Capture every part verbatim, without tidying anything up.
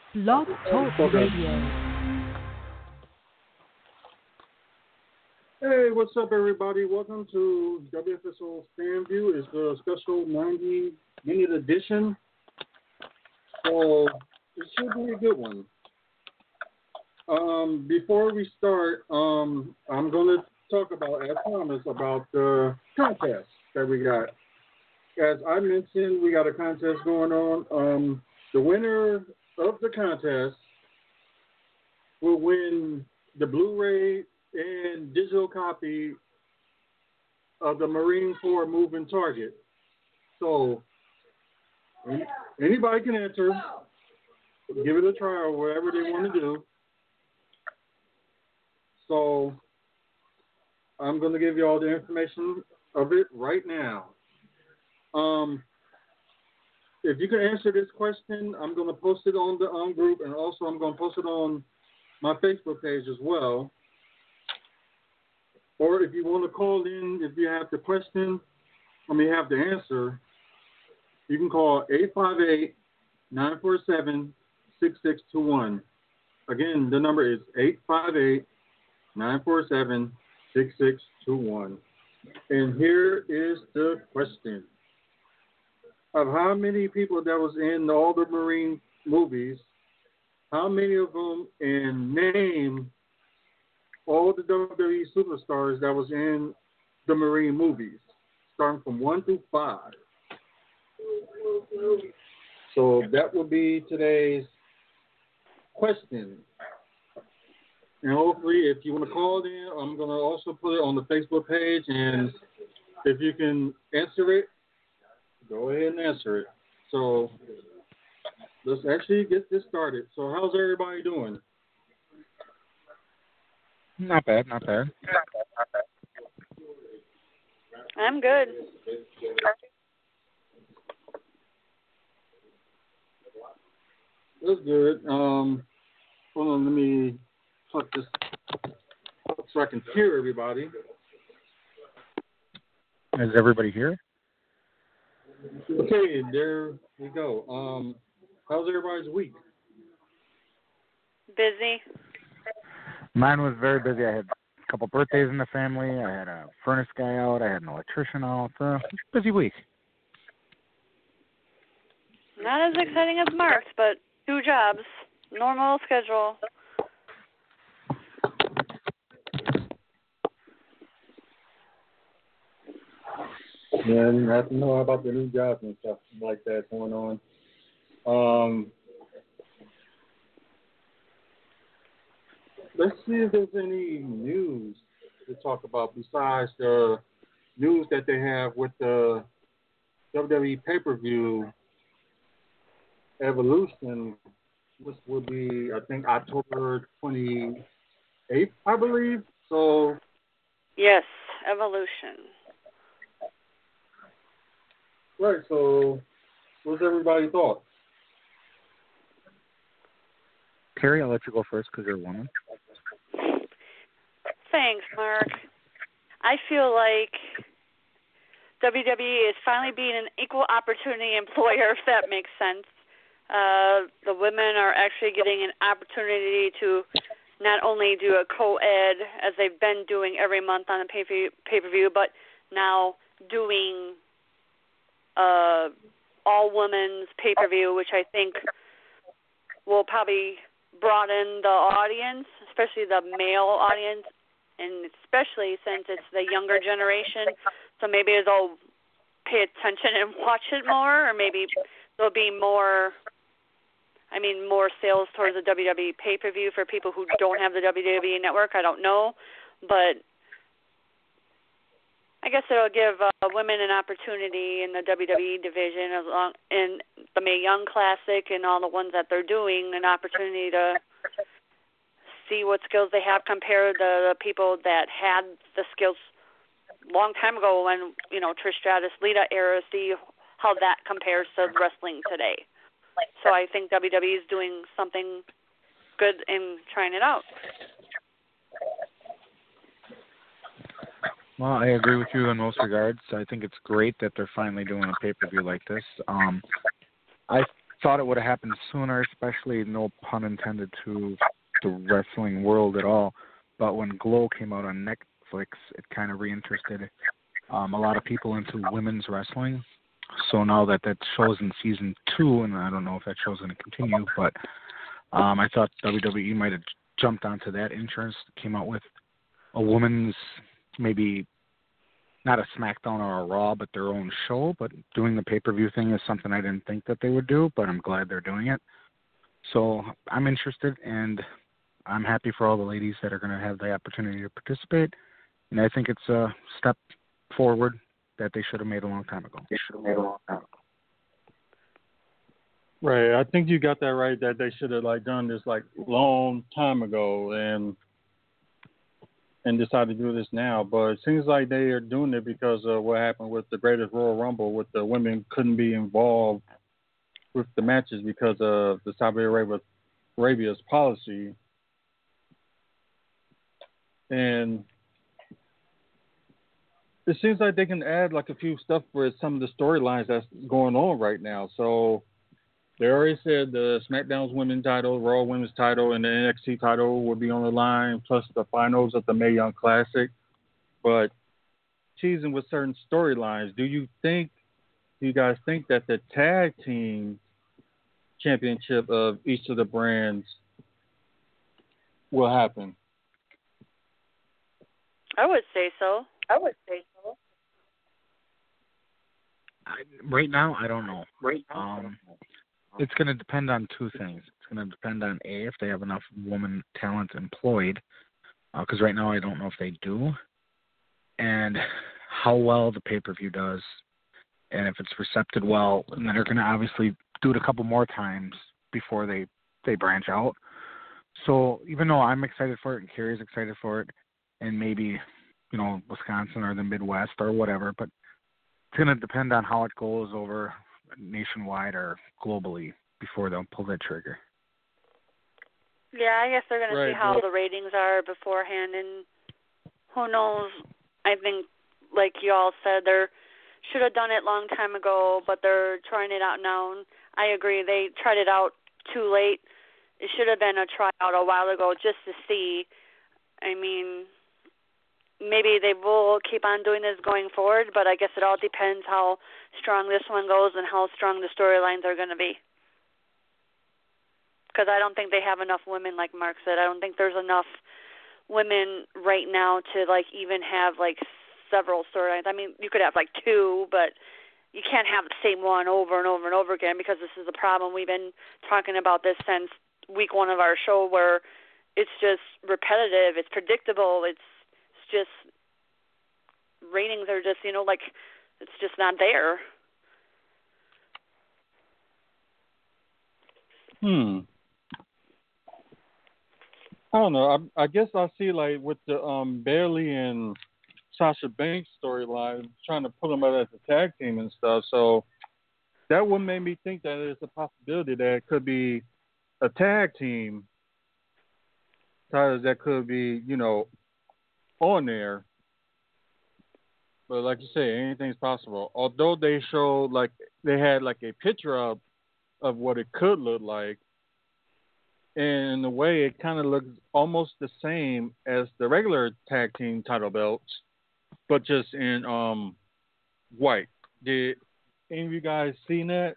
Blog Talk Okay. Radio. Hey, what's up, everybody? Welcome to W F S O Fan View. It's the special ninety minute edition. So it should be a good one. Um, before we start, um, I'm going to talk about, as promised, about the contest that we got. As I mentioned, we got a contest going on. Um, the winner of the contest will win the Blu-ray and digital copy of the Marine Corps Moving Target. So anybody can enter, give it a try or whatever they want to do. So I'm going to give you all the information of it right now. Um, if you can answer this question, I'm going to post it on the um, group, and also I'm going to post it on my Facebook page as well. Or if you want to call in, if you have the question, I mean, have the answer, you can call eight five eight, nine four seven, six six two one. Again, the number is eight five eight, nine four seven, six six two one. And here is the question. Of how many people that was in all the Marine movies, how many of them, and name all the W W E superstars that was in the Marine movies, starting from one through five. So that will be today's question. And hopefully, if you want to call it in, I'm going to also put it on the Facebook page. And if you can answer it, go ahead and answer it. So let's actually get this started. So how's everybody doing? Not bad, not bad. I'm good. That's good. Um, hold on, let me put this up so I can hear everybody. Is everybody here? Okay, there we go. Um, how's everybody's week? Busy. Mine was very busy. I had a couple birthdays in the family. I had a furnace guy out. I had an electrician out. Uh, it was a busy week. Not as exciting as Mark's, but two jobs. Normal schedule. And I have to know about the new jobs and stuff like that going on. Um, let's see if there's any news to talk about besides the news that they have with the W W E pay-per-view Evolution, which will be, I think, October twenty-eighth, I believe. So, Yes, Evolution. right, so what's everybody's thoughts? Terry, I'll let you go first because you're a woman. Thanks, Mark. I feel like W W E is finally being an equal opportunity employer, if that makes sense. Uh, the women are actually getting an opportunity to not only do a co-ed, as they've been doing every month on a pay- pay-per-view, but now doing uh, all-women's pay-per-view, which I think will probably broaden the audience, especially the male audience, and especially since it's the younger generation. So maybe they'll pay attention and watch it more, or maybe there'll be more, I mean, more sales towards the W W E pay-per-view for people who don't have the W W E network. I don't know, but I guess it'll give uh, women an opportunity in the W W E division, as long in the Mae Young Classic and all the ones that they're doing, an opportunity to see what skills they have compared to the people that had the skills long time ago when, you know, Trish Stratus, Lita era, see how that compares to wrestling today. So I think W W E is doing something good in trying it out. Well, I agree with you in most regards. I think it's great that they're finally doing a pay-per-view like this. Um, I thought it would have happened sooner, especially no pun intended to the wrestling world at all. But when Glow came out on Netflix, it kind of reinterested um, a lot of people into women's wrestling. So now that that show's in season two, and I don't know if that show's going to continue, but um, I thought W W E might have jumped onto that interest, came out with a woman's, maybe not a SmackDown or a Raw, but their own show. But doing the pay-per-view thing is something I didn't think that they would do, but I'm glad they're doing it. So I'm interested, and I'm happy for all the ladies that are going to have the opportunity to participate. And I think it's a step forward that they should have made a long time ago. They should have made a long time ago. Right. I think you got that right, that they should have like done this like long time ago and and decided to do this now. But it seems like they are doing it because of what happened with the Greatest Royal Rumble, with the women couldn't be involved with the matches because of the Saudi Arabia, Arabia's policy. And it seems like they can add like a few stuff for some of the storylines that's going on right now. So they already said the SmackDown's women's title, Raw women's title, and the N X T title will be on the line, plus the finals of the Mae Young Classic. But teasing with certain storylines, do you think, do you guys think that the tag team championship of each of the brands will happen? I would say so. I would say so. I, right now, I don't know. Right now, um, it's going to depend on two things. It's going to depend on, A, if they have enough woman talent employed, because uh, right now I don't know if they do, and how well the pay-per-view does, and if it's recepted well. And then they're going to obviously do it a couple more times before they, they branch out. So even though I'm excited for it and Kerry's excited for it, and maybe, you know, Wisconsin or the Midwest or whatever, but it's going to depend on how it goes over nationwide or globally before they'll pull that trigger. Yeah, I guess they're going Right, to see how yeah. the ratings are beforehand, and who knows. I think, like you all said, they should have done it long time ago, but they're trying it out now. And I agree, they tried it out too late. It should have been a tryout a while ago just to see. I mean, maybe they will keep on doing this going forward, but I guess it all depends how strong this one goes and how strong the storylines are going to be. Because I don't think they have enough women, like Mark said. I don't think there's enough women right now to, like, even have, like, several storylines. I mean, you could have, like, two, but you can't have the same one over and over and over again, because this is the problem. We've been talking about this since week one of our show, where it's just repetitive, it's predictable, it's just ratings are just, you know, like, it's just not there. Hmm. I don't know. I, I guess I see, like, with the um, Bayley and Sasha Banks storyline, trying to put them out as a tag team and stuff. So that would make me think that there's a possibility that it could be a tag team titles that could be, you know, on there. But like you say, anything's possible. Although they showed, like, they had like a picture of of what it could look like, and in a way, it kind of looks almost the same as the regular tag team title belts, but just in um white. Did any of you guys seen that?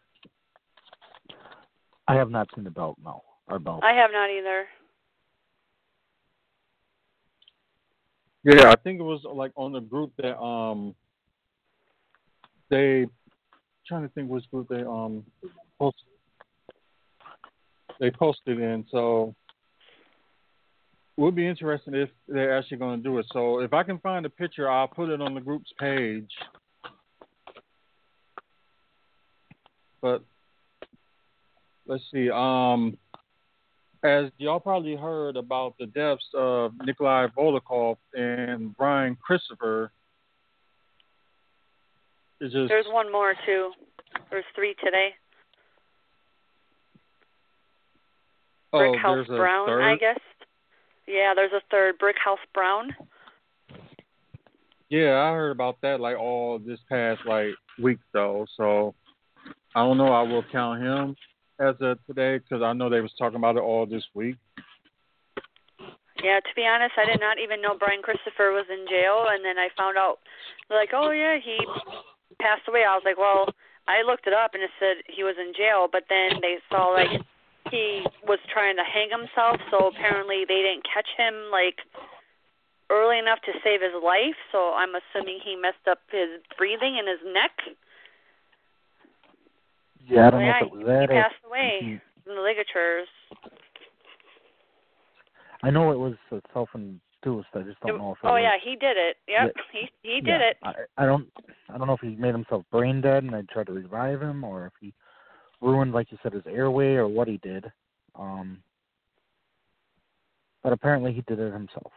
I have not seen the belt, no. Or belt. I have not either. Yeah, I think it was like on the group that um they trying to think which group they um posted they posted in. So it would be interesting if they're actually going to do it. So if I can find a picture, I'll put it on the group's page. But let's see. Um, as y'all probably heard about the deaths of Nikolai Volkov and Brian Christopher. It's just, There's one more, too. There's three today. oh, Brickhouse there's a Brown, third? I guess. Yeah, there's a third. Brickhouse Brown. Yeah, I heard about that like all this past like week though. So I don't know. I will count him as of today? Because I know they was talking about it all this week. Yeah, to be honest, I did not even know Brian Christopher was in jail, and then I found out, like, oh, yeah, he passed away. I was like, well, I looked it up, and it said he was in jail, but then they saw, like, he was trying to hang himself, so apparently they didn't catch him, like, early enough to save his life, so I'm assuming he messed up his breathing in his neck. Yeah, I don't so, know yeah, if it was that he or passed away he, from the ligatures. I know it was uh, self-induced. I just don't know if it oh was. yeah, he did it. Yep, Yeah, he he did yeah, it. I, I don't. I don't know if he made himself brain dead and I tried to revive him, or if he ruined, like you said, his airway, or what he did. Um, but apparently he did it himself.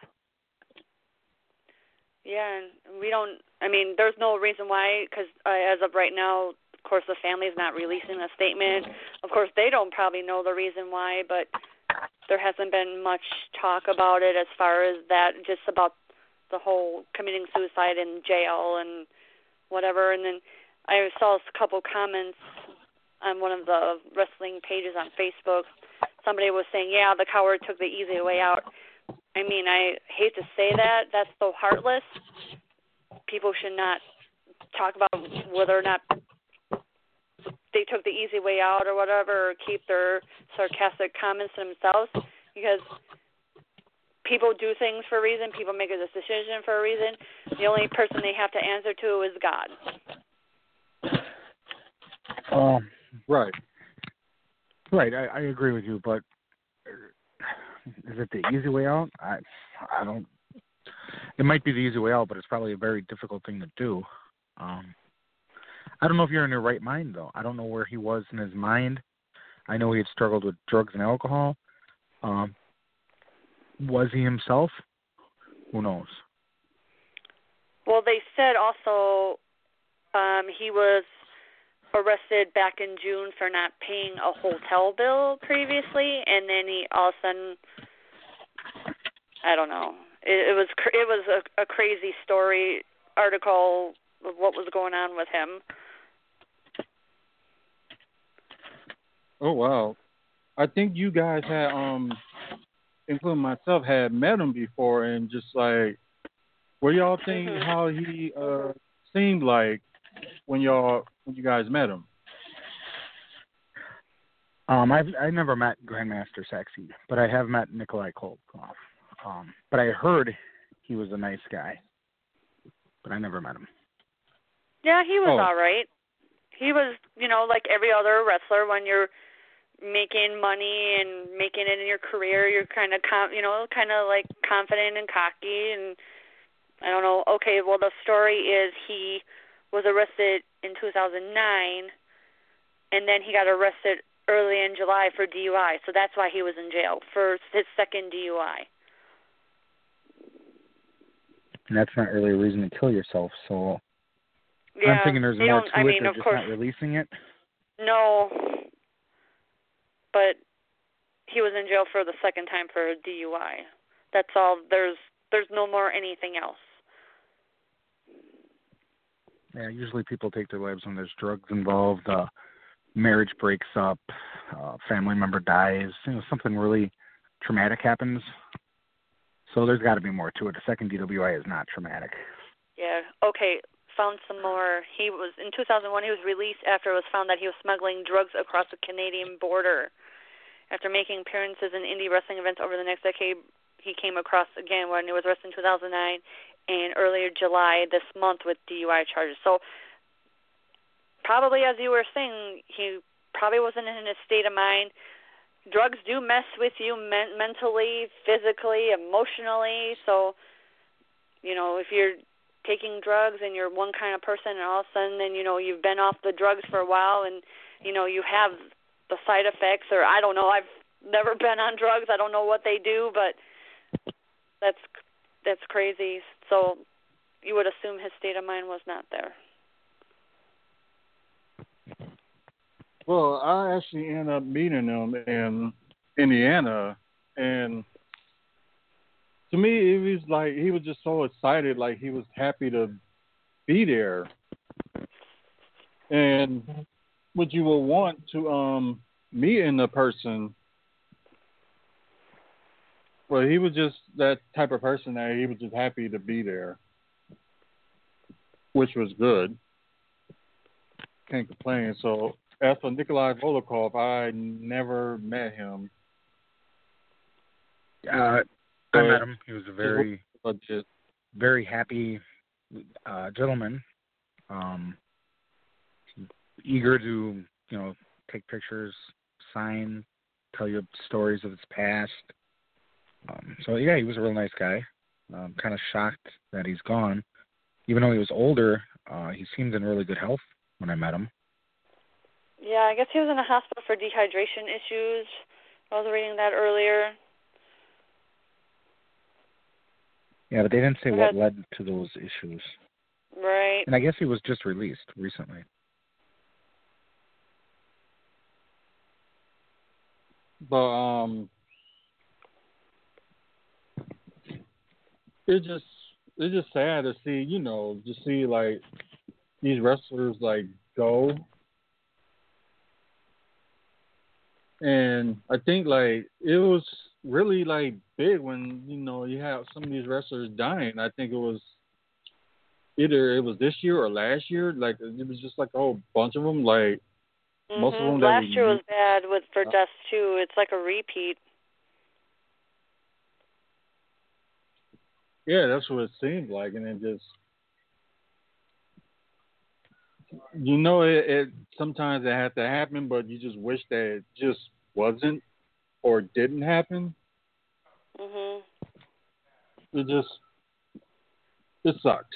Yeah, and we don't. I mean, there's no reason why, because uh, as of right now, of course, the family is not releasing a statement. Of course, they don't probably know the reason why, but there hasn't been much talk about it as far as that, just about the whole committing suicide in jail and whatever. And then I saw a couple comments on one of the wrestling pages on Facebook. Somebody was saying, yeah, the coward took the easy way out. I mean, I hate to say that. That's so heartless. People should not talk about whether or not they took the easy way out or whatever, or keep their sarcastic comments to themselves, because people do things for a reason. People make a decision for a reason. The only person they have to answer to is God. Um, right. Right, I, I agree with you, but is it the easy way out? I, I don't. It might be the easy way out, but it's probably a very difficult thing to do. Um, I don't know if you're in your right mind, though. I don't know where he was in his mind. I know he had struggled with drugs and alcohol. Um, was he himself? Who knows? Well, they said also um, he was arrested back in June for not paying a hotel bill previously, and then he all of a sudden, I don't know. It, it was it was a, a crazy story article of what was going on with him. Oh wow, I think you guys had, um, including myself, had met him before, and just like, what y'all think Mm-hmm. how he uh seemed like when y'all when you guys met him? Um, I've I never met Grandmaster Sexy, but I have met Nikolai Kolkov. Um, but I heard he was a nice guy, but I never met him. Yeah, he was Oh. all right. He was, you know, like every other wrestler. When you're making money and making it in your career, you're kind of, com- you know, kind of like confident and cocky. And I don't know. Okay, well, the story is he was arrested in two thousand nine, and then he got arrested early in July for D U I. So that's why he was in jail for his second D U I. And that's not really a reason to kill yourself. So Yeah, I'm thinking there's they more don't, to I it. mean, They're of just course, not releasing it. No, but he was in jail for the second time for a D U I. That's all. There's there's no more anything else. Yeah, usually people take their lives when there's drugs involved, uh, marriage breaks up, uh, family member dies, you know, something really traumatic happens. So there's got to be more to it. A second D W I is not traumatic. Yeah. Okay. Found some more. He was in two thousand one. He was released after it was found that he was smuggling drugs across the Canadian border. After making appearances in indie wrestling events over the next decade, he came across again when he was arrested in two thousand nine and earlier July this month with D U I charges. So probably, as you were saying, he probably wasn't in a state of mind. Drugs do mess with you men- mentally, physically, emotionally. So, you know, if you're taking drugs and you're one kind of person and all of a sudden then, you know, you've been off the drugs for a while and, you know, you have the side effects, or I don't know, I've never been on drugs. I don't know what they do, but that's that's crazy. So you would assume his state of mind was not there. Well, I actually ended up meeting him in Indiana, and to me, it was like he was just so excited, like he was happy to be there. And what you will want to, um, meeting the person, well, he was just that type of person that he was just happy to be there, which was good. Can't complain. So as for Nikolai Volokov, I never met him. Uh, I met him. He was a very, just, very happy uh, gentleman. Um, eager to, you know, take pictures, sign, tell you stories of his past. Um, so yeah, he was a real nice guy. Um, kind of shocked that he's gone. Even though he was older, uh, he seemed in really good health when I met him. Yeah, I guess he was in a hospital for dehydration issues. I was reading that earlier. Yeah, but they didn't say what led to those issues. Right. And I guess he was just released recently. But um, it's just it's just sad to see, you know, to see like these wrestlers like go. And I think like it was really like big when, you know, you have some of these wrestlers dying. I think it was either it was this year or last year. Like it was just like a whole bunch of them. Like mm-hmm. most of them. Last that year was bad with for deaths too. It's like a repeat. Yeah, that's what it seemed like, and it just, you know, it, it sometimes it had to happen, but you just wish that it just wasn't or didn't happen. Mhm. It just, it sucks.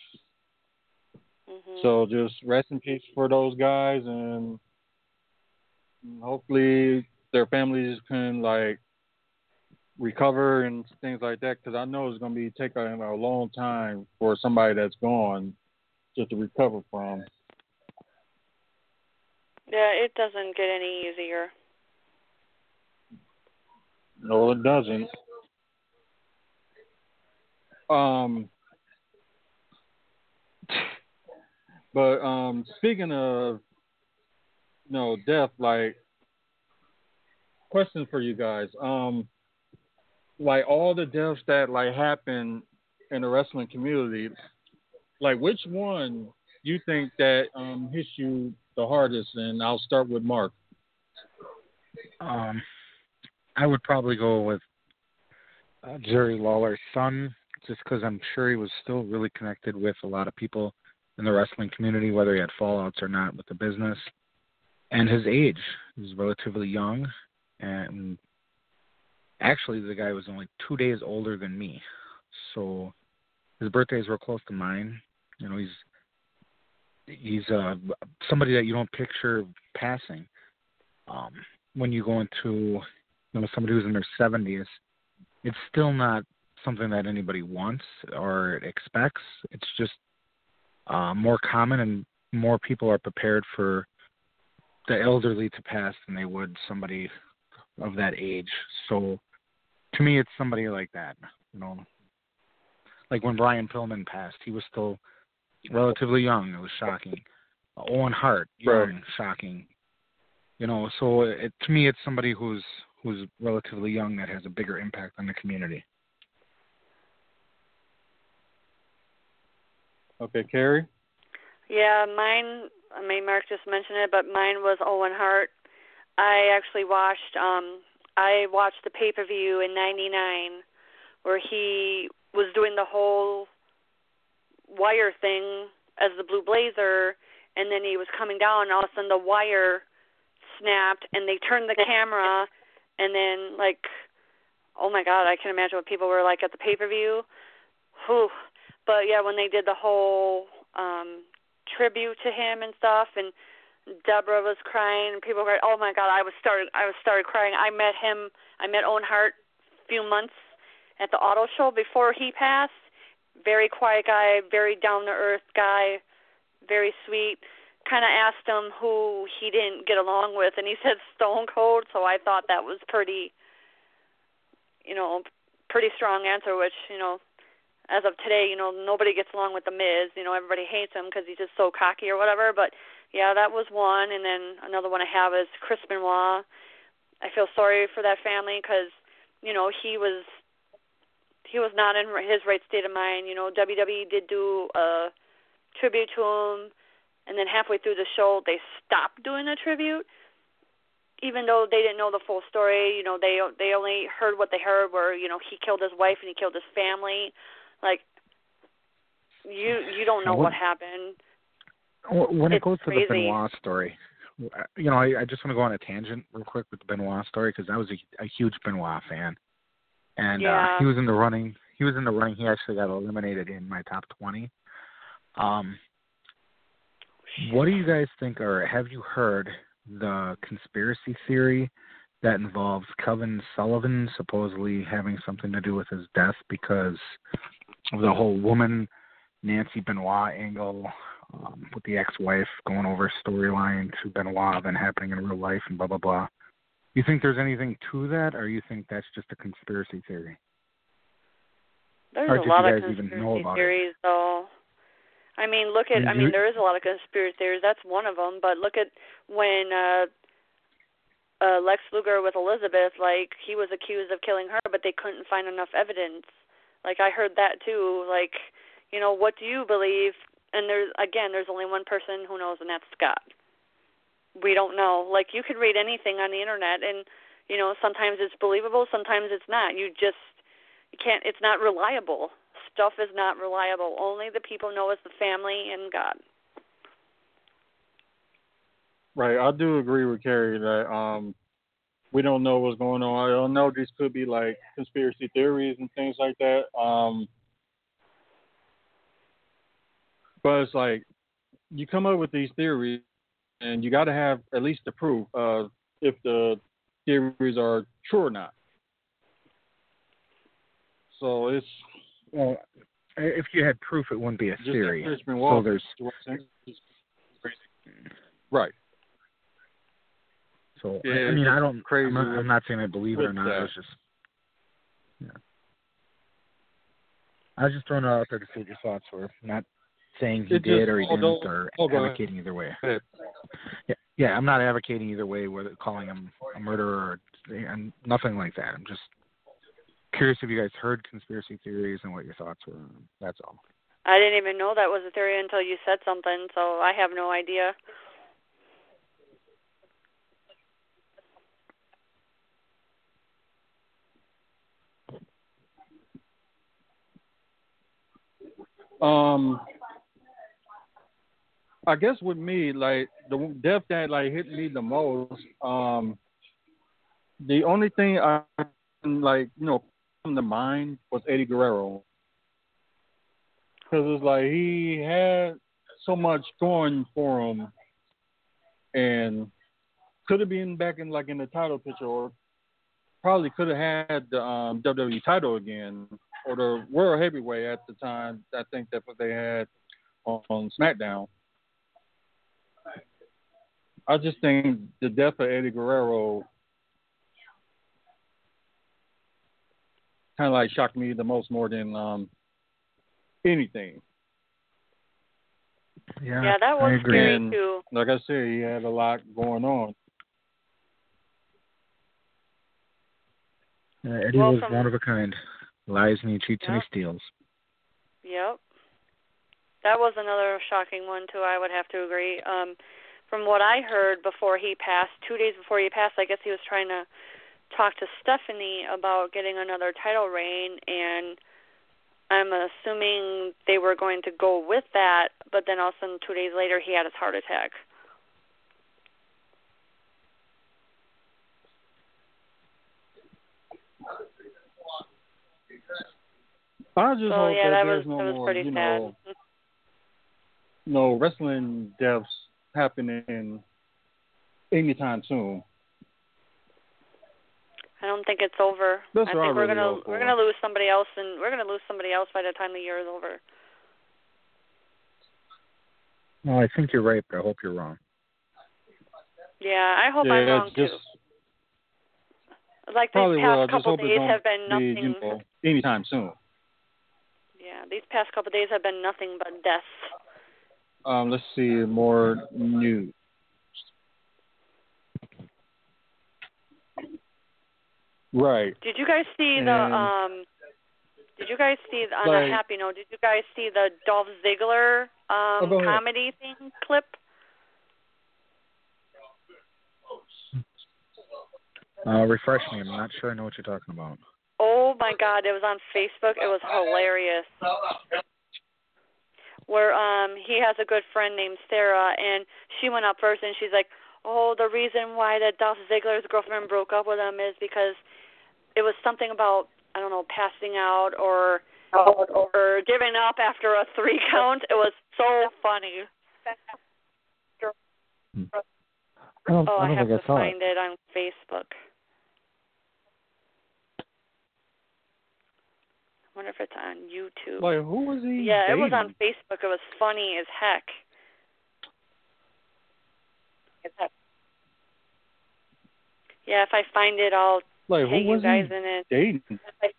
Mhm. So just rest in peace for those guys, and hopefully their families can like recover and things like that. Because I know it's going to be taking a long time for somebody that's gone just to recover from. Yeah, it doesn't get any easier. No, it doesn't. Um, but um, speaking of, you know, death, like, question for you guys. Um, like all the deaths that like happen in the wrestling community, like which one you think that um hits you the hardest? And I'll start with Mark. Um, I would probably go with uh, Jerry Lawler's son, just because I'm sure he was still really connected with a lot of people in the wrestling community, whether he had fallouts or not with the business. And his age, he was relatively young, and actually the guy was only two days older than me. So his birthdays were close to mine. You know, he's he's uh, somebody that you don't picture passing. Um, when you go into, you know, somebody who's in their seventies, it's still not something that anybody wants or expects. It's just uh, more common, and more people are prepared for the elderly to pass than they would somebody of that age. So to me, it's somebody like that. You know, like when Brian Pillman passed, he was still relatively young. It was shocking. Uh, Owen Hart, young, right. Shocking. You know, so it, to me, it's somebody who's who's relatively young that has a bigger impact on the community. Okay, Carrie? Yeah, mine, I mean, Mark just mentioned it, but mine was Owen Hart. I actually watched, um, I watched the pay-per-view in ninety-nine where he was doing the whole wire thing as the Blue Blazer, and then he was coming down, and all of a sudden the wire snapped, and they turned the camera, and then, like, oh my God, I can imagine what people were like at the pay-per-view. Whew. But yeah, when they did the whole um, tribute to him and stuff, and Deborah was crying, and people were, oh my God, I was started, I was started crying. I met him, I met Owen Hart a few months at the auto show before he passed. Very quiet guy, very down-to-earth guy, very sweet. Kind of asked him who he didn't get along with, and he said Stone Cold, so I thought that was pretty, you know, pretty strong answer, which, you know, as of today, you know, nobody gets along with The Miz. You know, everybody hates him because he's just so cocky or whatever, but, Yeah, that was one, and then another one I have is Chris Benoit. I feel sorry for that family because, you know, he was he was not in his right state of mind. You know, W W E did do a tribute to him, and then halfway through the show they stopped doing the tribute, even though they didn't know the full story. You know, they they only heard what they heard, where, you know, he killed his wife and he killed his family. Like, you you don't know what, what happened. When it it's goes to crazy. the Benoit story, you know, I, I just want to go on a tangent real quick with the Benoit story because I was a, a huge Benoit fan, and yeah. uh, he was in the running. He was in the running. He actually got eliminated in my top twenty. Um, what do you guys think, or have you heard the conspiracy theory that involves Kevin Sullivan supposedly having something to do with his death because of the whole woman Nancy Benoit angle? Um, with the ex-wife going over storyline to Benoit then happening in real life and blah, blah, blah. You think there's anything to that, or you think that's just a conspiracy theory? There's or a did lot you of guys even know conspiracy about theories, it? though. I mean, look at, I mean, there is a lot of conspiracy theories. That's one of them. But look at when uh, uh, Lex Luger with Elizabeth, like, he was accused of killing her, but they couldn't find enough evidence. Like, I heard that, too. Like, you know, what do you believe? And there's, again, there's only one person who knows, and that's Scott. We don't know. Like, you could read anything on the internet, and, you know, sometimes it's believable, sometimes it's not. You just, you can't, it's not reliable. Stuff is not reliable. Only the people know is the family and God. Right. I do agree with Carrie that um, we don't know what's going on. I don't know. These could be, like, conspiracy theories and things like that. Um, But it's like you come up with these theories, and you got to have at least the proof of if the theories are true or not. So it's well, if you had proof, it wouldn't be a theory. So there's right. So yeah, I, I mean, I don't. Crazy I'm, not, I'm not saying I believe it or not. that. I was just, yeah. I was just throwing it out there to see what your thoughts were. Not saying he it did just, or he oh, didn't, or oh, advocating either way. Yeah, yeah, I'm not advocating either way, whether calling him a murderer or and nothing like that. I'm just curious if you guys heard conspiracy theories and what your thoughts were. That's all. I didn't even know that was a theory until you said something, so I have no idea. Um, I guess with me, like the death that like hit me the most, um, the only thing I like, you know, come to mind was Eddie Guerrero, because it's like he had so much going for him, and could have been back in like in the title picture, or probably could have had the um, W W E title again, or the World Heavyweight at the time. I think that's what they had on, on SmackDown. I just think the death of Eddie Guerrero kind of like shocked me the most, more than um, anything. Yeah, yeah, that was scary and, too. Like I said, he had a lot going on. Uh, Eddie well, was from, one of a kind. Lies and he cheats yep. and he steals. Yep. That was another shocking one too, I would have to agree. Um, from what I heard before he passed, two days before he passed, I guess he was trying to talk to Stephanie about getting another title reign, and I'm assuming they were going to go with that, but then all of a sudden two days later he had his heart attack. I just so, hope yeah, that, that there's was, no that was more, pretty you sad. know, no wrestling deaths happening anytime soon. I don't think it's over. That's I what think I we're really gonna hope we're for. gonna lose somebody else, and we're gonna lose somebody else by the time the year is over. No, I think you're right, but I hope you're wrong. Yeah, I hope yeah, I'm wrong just, too. Like these probably past will. couple days have been be, nothing. you know, anytime soon. Yeah, these past couple days have been nothing but deaths. Um, let's see more news. Right. Did you guys see And the um? Did you guys see on like, a happy note? Did you guys see the Dolph Ziggler oh, um go ahead. comedy thing clip? Uh, refresh me. I'm not sure I know what you're talking about. Oh my God! It was on Facebook. It was hilarious. Where um he has a good friend named Sarah, and she went up first, and she's like, "Oh, the reason why that Dolph Ziggler's girlfriend broke up with him is because it was something about, I don't know, passing out or or giving up after a three count." It was so funny. I don't, Oh, I I don't have think to I saw find it. it on Facebook. I wonder if it's on YouTube. like, who was he? Yeah, dating? it was on Facebook. It was funny as heck. Yeah, if I find it, I'll Like, who tag was you guys he in it. dating?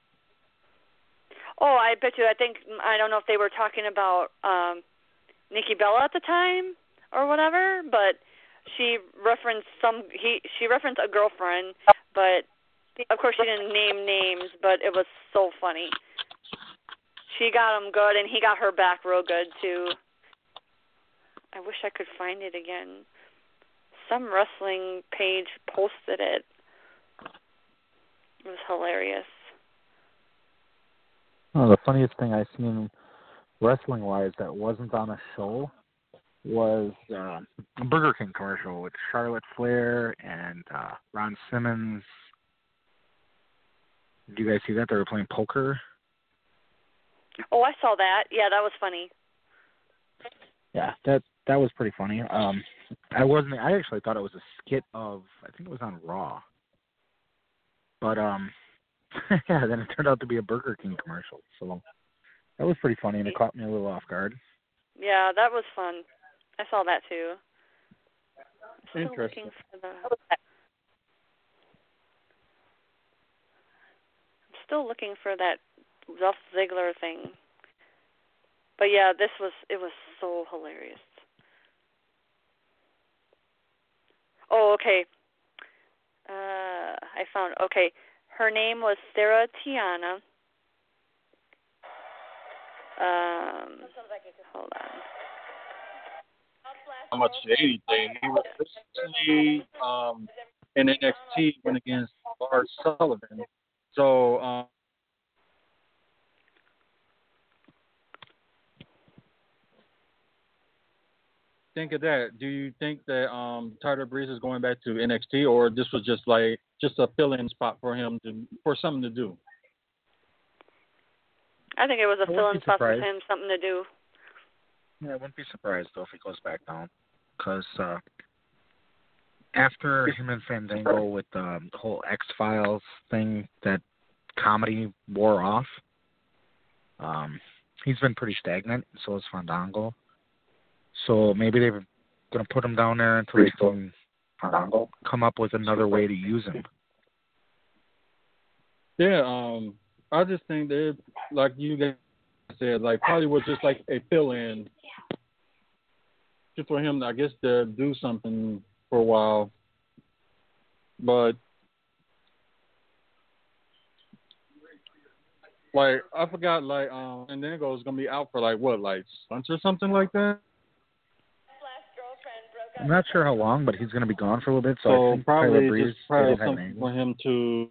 Oh, I bet you. I think I don't know if they were talking about um Nikki Bella at the time or whatever, but she referenced some. He she referenced a girlfriend, but of course she didn't name names. But it was so funny. She got him good, and he got her back real good too. I wish I could find it again. Some wrestling page posted it. It was hilarious. Oh, the funniest thing I've seen wrestling-wise that wasn't on a show was uh, a Burger King commercial with Charlotte Flair and uh, Ron Simmons. Did you guys see that? They were playing poker. Oh, I saw that. Yeah, that was funny. Yeah, that that was pretty funny. Um, I wasn't. I actually thought it was a skit of. I think it was on Raw. But um, yeah, then it turned out to be a Burger King commercial. So that was pretty funny, and it caught me a little off guard. Yeah, that was fun. I saw that too. Still Interesting. looking for the. I'm still looking for that Dolph Ziggler thing. But yeah, this was it was so hilarious. Oh, okay. Uh, I found okay. Her name was Sarah Tiana. Um, hold on. How much of anything? He was recently um, in N X T went against Lars Sullivan. So um, think of that. Do you think that um, Tyler Breeze is going back to N X T, or this was just like just a fill-in spot for him to for something to do? I think it was a I wouldn't fill-in be spot for surprised. him, something to do. Yeah, I wouldn't be surprised though if he goes back down, because uh, after him and Fandango with um, the whole X Files thing, that comedy wore off. Um, he's been pretty stagnant. So is Fandango. So maybe they're going to put him down there until they can come up with another way to use him. Yeah, um, I just think that, like you guys said, like probably was just like a fill-in, just for him, I guess, to do something for a while. But like I forgot, like um, and then it goes gonna be out for like what, like months or something like that. I'm not sure how long, but he's going to be gone for a little bit. So, So I think probably Tyler Breeze just probably gave him that something name. for him to.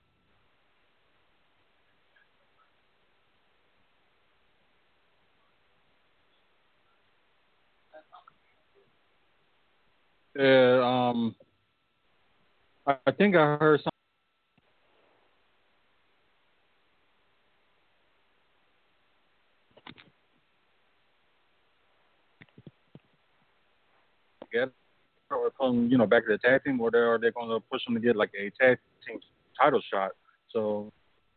Yeah, um, I, I think I heard something. Get or come, you know, back to the tag team, or they're, are they going to push him to get like a tag team title shot? So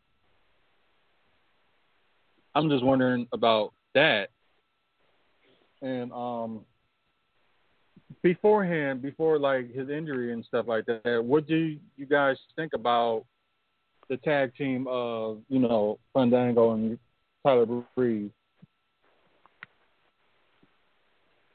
I'm just wondering about that. And um, beforehand, before like his injury and stuff like that, what do you guys think about the tag team of, you know, Fandango and Tyler Breeze?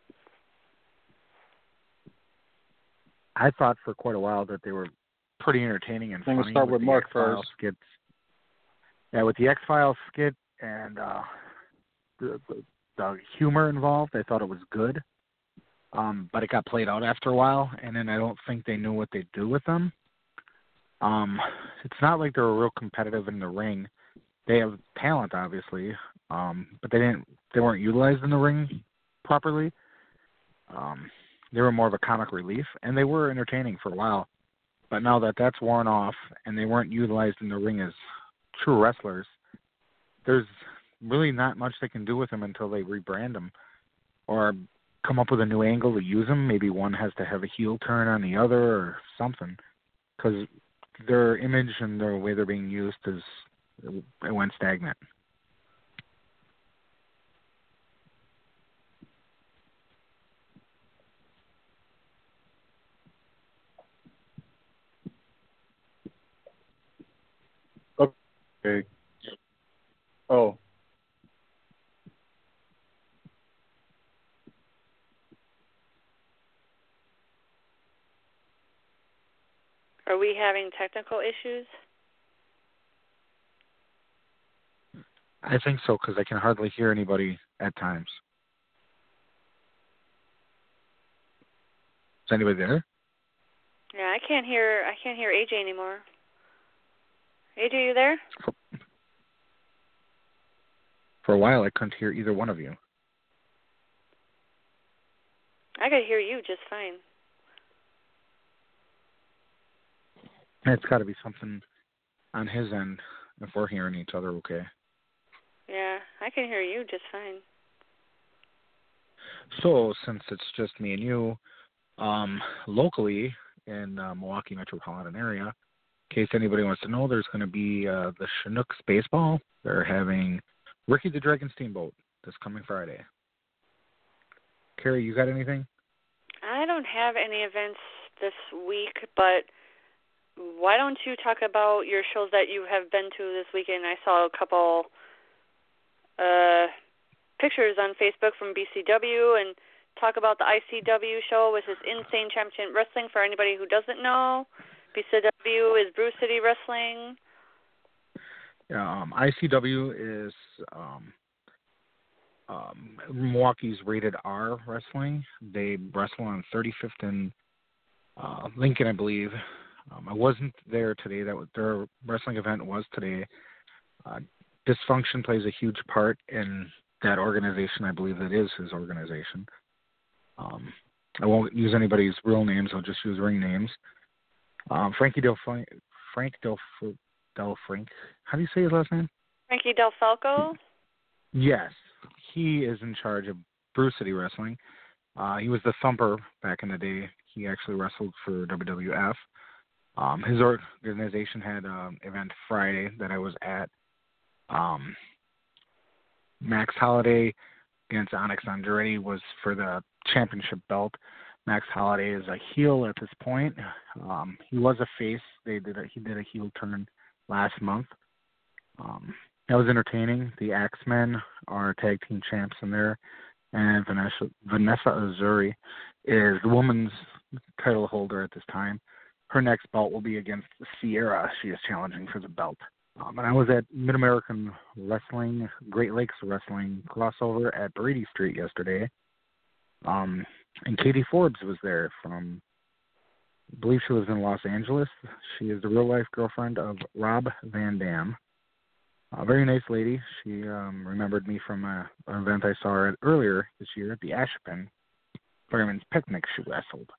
I thought for quite a while that they were pretty entertaining and I think funny. we'll start with the Mark X-Files first. skits. Yeah, with the X-Files skit and uh, the, the, the humor involved, I thought it was good. Um, but it got played out after a while, and then I don't think they knew what they'd do with them. Um, it's not like they were real competitive in the ring. They have talent, obviously, um, but they didn't. They weren't utilized in the ring properly. Um, they were more of a comic relief, and they were entertaining for a while. But now that that's worn off, and they weren't utilized in the ring as true wrestlers, there's really not much they can do with them until they rebrand them or come up with a new angle to use them. Maybe one has to have a heel turn on the other or something, because their image and the way they're being used is it went stagnant. Okay. Oh. Are we having technical issues? I think so, because I can hardly hear anybody at times. Is anybody there? Yeah, I can't hear. I can't hear A J anymore. A J, you there? For, for a while, I couldn't hear either one of you. I could hear you just fine. It's got to be something on his end if we're hearing each other okay. Yeah, I can hear you just fine. So, since it's just me and you, um, locally in the uh, Milwaukee metropolitan area, in case anybody wants to know, there's going to be uh, the Chinooks baseball. They're having Ricky the Dragon Steamboat this coming Friday. Carrie, you got anything? I don't have any events this week, but why don't you talk about your shows that you have been to this weekend? I saw a couple uh, pictures on Facebook from B C W, and talk about the I C W show, which is Insane Championship Wrestling for anybody who doesn't know. B C W is Brew City Wrestling. Um, I C W is um, um, Milwaukee's Rated R Wrestling. They wrestle on thirty-fifth and uh, Lincoln, I believe. Um, I wasn't there today. That was, their wrestling event was today. Uh, dysfunction plays a huge part in that organization. I believe that is his organization. Um, I won't use anybody's real names. I'll just use ring names. Um, Frankie Del Frank, Frank Del Del Frank. How do you say his last name? Frankie Del Falco. Yes, he is in charge of Brew City Wrestling. Uh, he was the Thumper back in the day. He actually wrestled for W W F. Um, his organization had an event Friday that I was at. Um, Max Holiday against Onyx Andretti was for the championship belt. Max Holiday is a heel at this point. Um, he was a face. They did a, he did a heel turn last month. Um, that was entertaining. The Axemen are tag team champs in there, and Vanessa Vanessa Azuri is the woman's title holder at this time. Her next bout will be against Sierra. She is challenging for the belt. Um, and I was at Mid-American Wrestling, Great Lakes Wrestling crossover at Brady Street yesterday. Um, and Katie Forbes was there from, I believe she lives in Los Angeles. She is the real-life girlfriend of Rob Van Dam. A very nice lady. She um, remembered me from a, an event I saw her at earlier this year at the Ashpin Fireman's Picnic. She wrestled.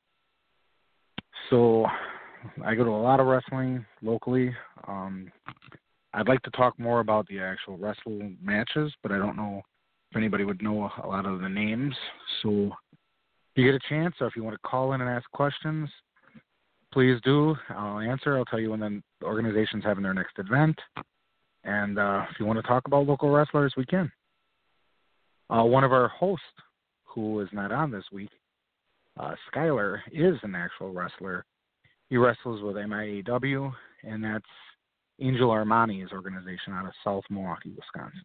So I go to a lot of wrestling locally. Um, I'd like to talk more about the actual wrestle matches, but I don't know if anybody would know a lot of the names. So if you get a chance, or if you want to call in and ask questions, please do. I'll answer. I'll tell you when the organization's having their next event. And uh, if you want to talk about local wrestlers, we can. Uh, one of our hosts, who is not on this week, uh, Skyler, is an actual wrestler. He wrestles with M I A W, and that's Angel Armani's organization out of South Milwaukee, Wisconsin.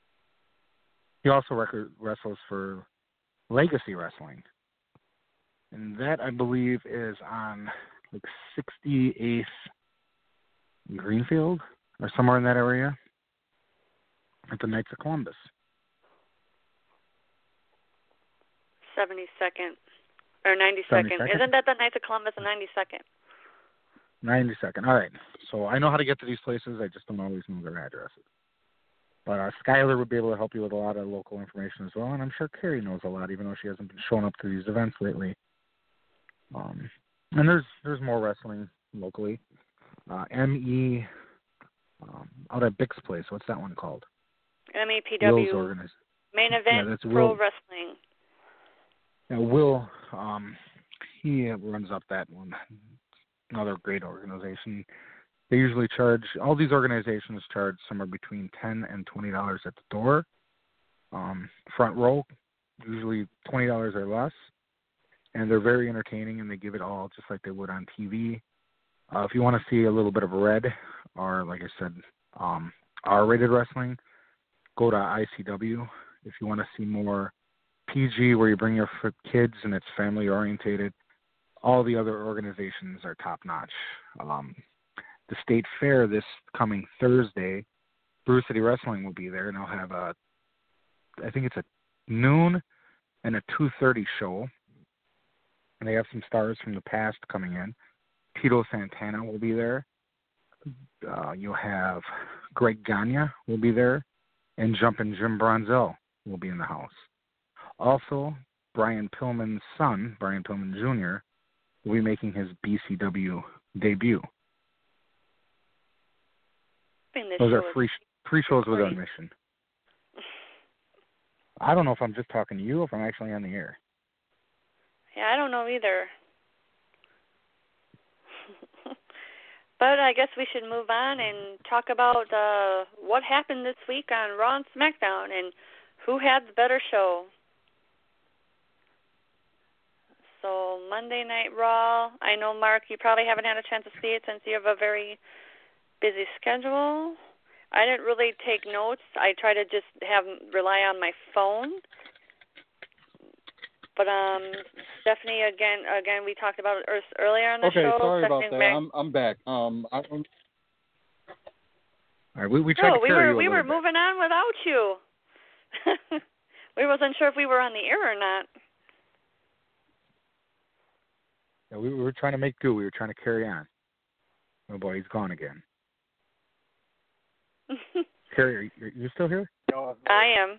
He also record, wrestles for Legacy Wrestling. And that, I believe, is on like sixty-eighth Greenfield or somewhere in that area at the Knights of Columbus. seventy-second or ninety-second. seventy-second? Isn't that the Knights of Columbus and ninety-second? ninety-second. All right. So I know how to get to these places. I just don't always know their addresses. But uh, Skylar would be able to help you with a lot of local information as well, and I'm sure Carrie knows a lot, even though she hasn't been showing up to these events lately. Um, and there's there's more wrestling locally. Uh, M E um, out at Bick's place. What's that one called? M E P W. Will's organized. Main Event Yeah, that's Pro Will. Wrestling. Yeah, Will. Um, he runs up that one. Another great organization. They usually charge, all these organizations charge somewhere between ten dollars and twenty dollars at the door. Um, front row, usually twenty dollars or less. And they're very entertaining, and they give it all just like they would on T V. Uh, if you want to see a little bit of red, or like I said, um, R-rated wrestling, go to I C W. If you want to see more P G, where you bring your kids and it's family-orientated, all the other organizations are top-notch. Um, the State Fair this coming Thursday, Brew City Wrestling will be there, and they'll have a, I think it's a noon and a two thirty show. And they have some stars from the past coming in. Tito Santana will be there. Uh, you'll have Greg Gagne will be there. And Jumpin' Jim Bronzell will be in the house. Also, Brian Pillman's son, Brian Pillman Junior, will be making his B C W debut. Those are free free shows with admission. I don't know if I'm just talking to you or if I'm actually on the air. Yeah, I don't know either. But I guess we should move on and talk about uh, what happened this week on Raw and SmackDown and who had the better show. So Monday Night Raw, I know, Mark, you probably haven't had a chance to see it since you have a very busy schedule. I didn't really take notes. I try to just have rely on my phone. But um, Stephanie, again, again, we talked about it earlier on the okay, show. Okay, sorry Stephanie about that. Mac- I'm I'm back. Um, I don't. All right, we we tried no, to we carry were you a we were bit. moving on without you. We wasn't sure if we were on the air or not. Yeah, we, we were trying to make do. We were trying to carry on. Oh boy, he's gone again. Carrie, are you, are you still here? I am.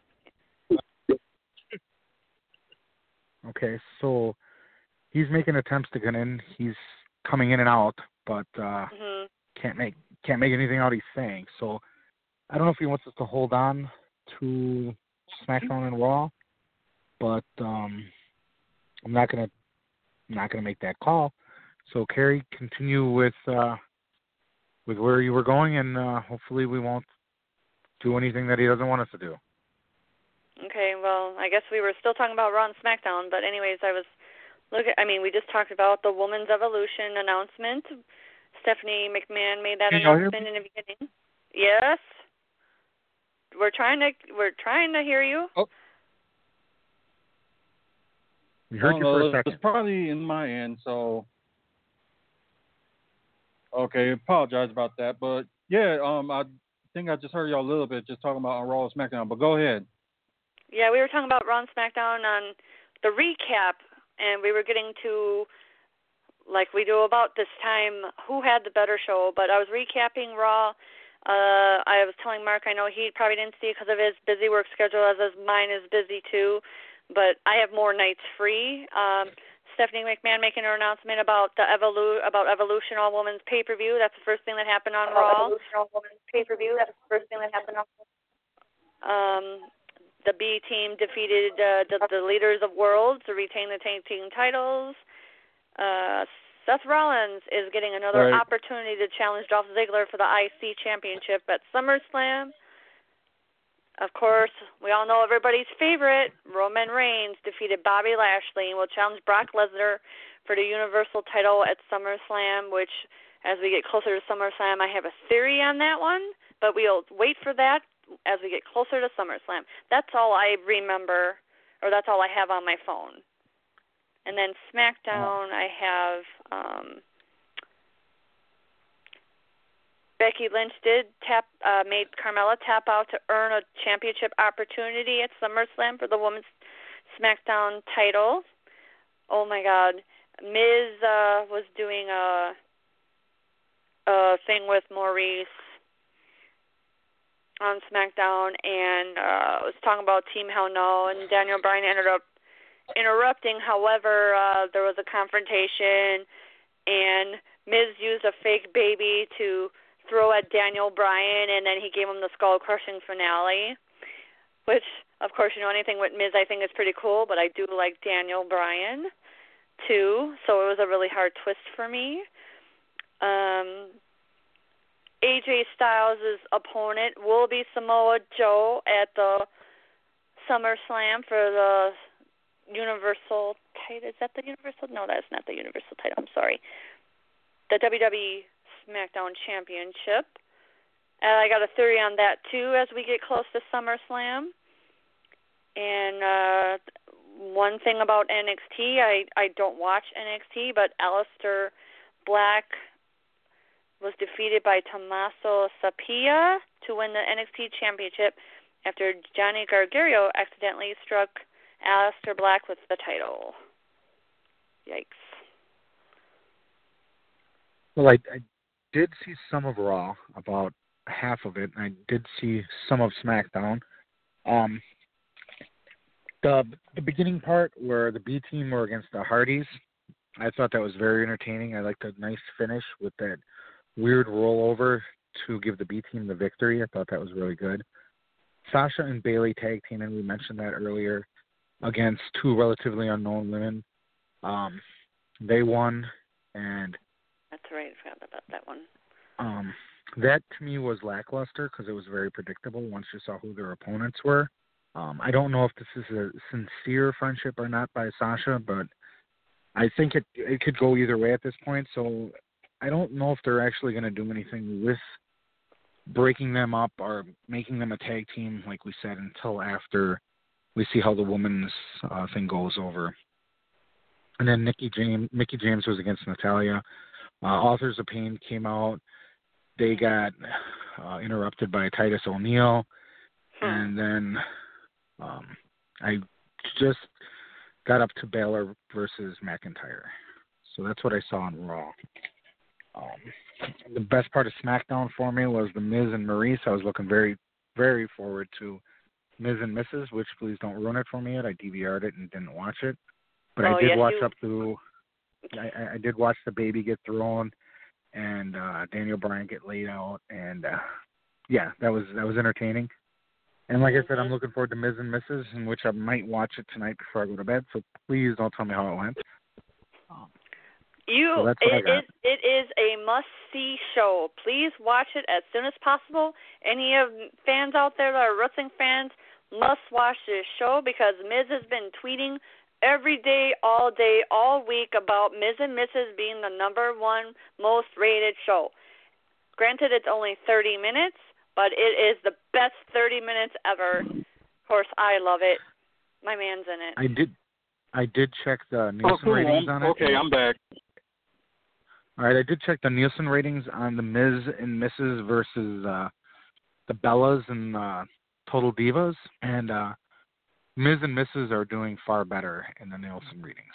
Okay, so he's making attempts to get in. He's coming in and out, but uh, Mm-hmm. can't make can't make anything out he's saying. So I don't know if he wants us to hold on to SmackDown and Raw, but um, I'm not gonna I'm not gonna make that call. So Carrie, continue with uh, with where you were going, and uh, hopefully we won't do anything that he doesn't want us to do. Okay, well, I guess we were still talking about Raw and SmackDown, but anyways, I was look. I mean, we just talked about the Women's Evolution announcement. Stephanie McMahon made that Can you announcement in the beginning. Yes, we're trying to we're trying to hear you. Oh. We heard you know, for a second. It's probably in my end, so okay. Apologize about that, but yeah, um, I think I just heard y'all a little bit just talking about Raw and SmackDown. But go ahead. Yeah, we were talking about Raw and SmackDown on the recap, and we were getting to, like we do about this time, who had the better show. But I was recapping Raw. Uh, I was telling Mark I know he probably didn't see it because of his busy work schedule, as his mine is busy too. But I have more nights free. Um, Stephanie McMahon making her announcement about the Evolu- about Evolution All Women's Pay Per View. That's the first thing that happened on Raw. Evolution All Women's Pay Per View. That's the first thing that happened on. Um. The B team defeated uh, the, the leaders of Worlds to retain the tag team titles. Uh, Seth Rollins is getting another right. opportunity to challenge Dolph Ziggler for the I C championship at SummerSlam. Of course, we all know everybody's favorite, Roman Reigns defeated Bobby Lashley and will challenge Brock Lesnar for the Universal title at SummerSlam, which, as we get closer to SummerSlam, I have a theory on that one, but we'll wait for that as we get closer to SummerSlam. That's all I remember, or that's all I have on my phone. And then SmackDown, I have um, Becky Lynch did tap, uh, made Carmella tap out to earn a championship opportunity at SummerSlam for the Women's SmackDown title. Oh my God, Miz uh, was doing a, a thing with Maurice on SmackDown and uh, was talking about Team Hell No, and Daniel Bryan ended up interrupting. However, uh, there was a confrontation, and Miz used a fake baby to throw at Daniel Bryan, and then he gave him the skull-crushing finale, which, of course, you know, anything with Miz I think is pretty cool, but I do like Daniel Bryan, too, so it was a really hard twist for me. Um... A J Styles' opponent will be Samoa Joe at the SummerSlam for the Universal title. Is that the Universal? No, that's not the Universal title. I'm sorry. The W W E SmackDown Championship. And I got a theory on that, too, as we get close to SummerSlam. And uh, one thing about N X T, I, I don't watch N X T, but Aleister Black was defeated by Tommaso Ciampa to win the N X T Championship after Johnny Gargano accidentally struck Aleister Black with the title. Yikes. Well, I, I did see some of Raw, about half of it. I did see some of SmackDown. Um, the the beginning part where the B team were against the Hardys, I thought that was very entertaining. I liked a nice finish with that weird rollover to give the B team the victory. I thought that was really good. Sasha and Bayley tag team, and we mentioned that earlier, against two relatively unknown women. Um, they won, and that's right. I forgot about that one. Um, that to me was lackluster because it was very predictable once you saw who their opponents were. Um, I don't know if this is a sincere friendship or not by Sasha, but I think it it could go either way at this point. So I don't know if they're actually going to do anything with breaking them up or making them a tag team, like we said, until after we see how the women's uh, thing goes over. And then Nikki James, Mickey James was against Natalya. Uh, Authors of Pain came out. They got uh, interrupted by Titus O'Neil. Hmm. And then um, I just got up to Balor versus McIntyre. So that's what I saw on Raw. Um, the best part of SmackDown for me was the Miz and Maurice. I was looking very, very forward to Miz and Missus, which please don't ruin it for me yet. I D V R'd it and didn't watch it. But oh, I did yes, watch you... up to, I, I did watch the baby get thrown and uh, Daniel Bryan get laid out. And, uh, yeah, that was that was entertaining. And like I said, I'm looking forward to Miz and Missus, in which I might watch it tonight before I go to bed. So please don't tell me how it went. Um, You, so it is it is a must-see show. Please watch it as soon as possible. Any of fans out there that are wrestling fans must watch this show because Miz has been tweeting every day, all day, all week about Miz and Missus being the number one most rated show. Granted, it's only thirty minutes, but it is the best thirty minutes ever. Of course, I love it. My man's in it. I did, I did check the Nielsen oh, cool. ratings on it. Okay, I'm back. All right, I did check the Nielsen ratings on the Miz and Missus versus uh, the Bellas and uh, Total Divas, and uh, Miz and Missus are doing far better in the Nielsen ratings.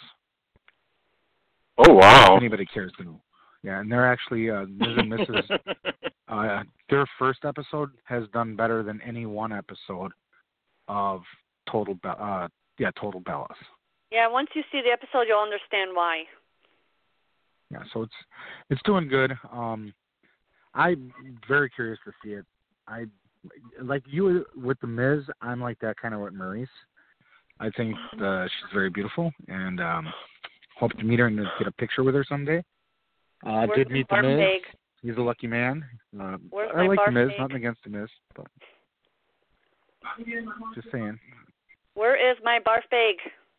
Oh, wow. If anybody cares to know. Yeah, and they're actually, uh, Miz and Missus, uh, their first episode has done better than any one episode of Total Be- uh, yeah, Total Bellas. Yeah, once you see the episode, you'll understand why. Yeah, so it's it's doing good. Um, I'm very curious to see it. I like you with the Miz. I'm like that kind of with Maurice. I think uh, she's very beautiful, and um, hope to meet her and get a picture with her someday. Uh, I did meet the Miz. Bag? He's a lucky man. Uh, Where's I my like the Miz. bag? Nothing against the Miz, but just saying. Where is my barf bag?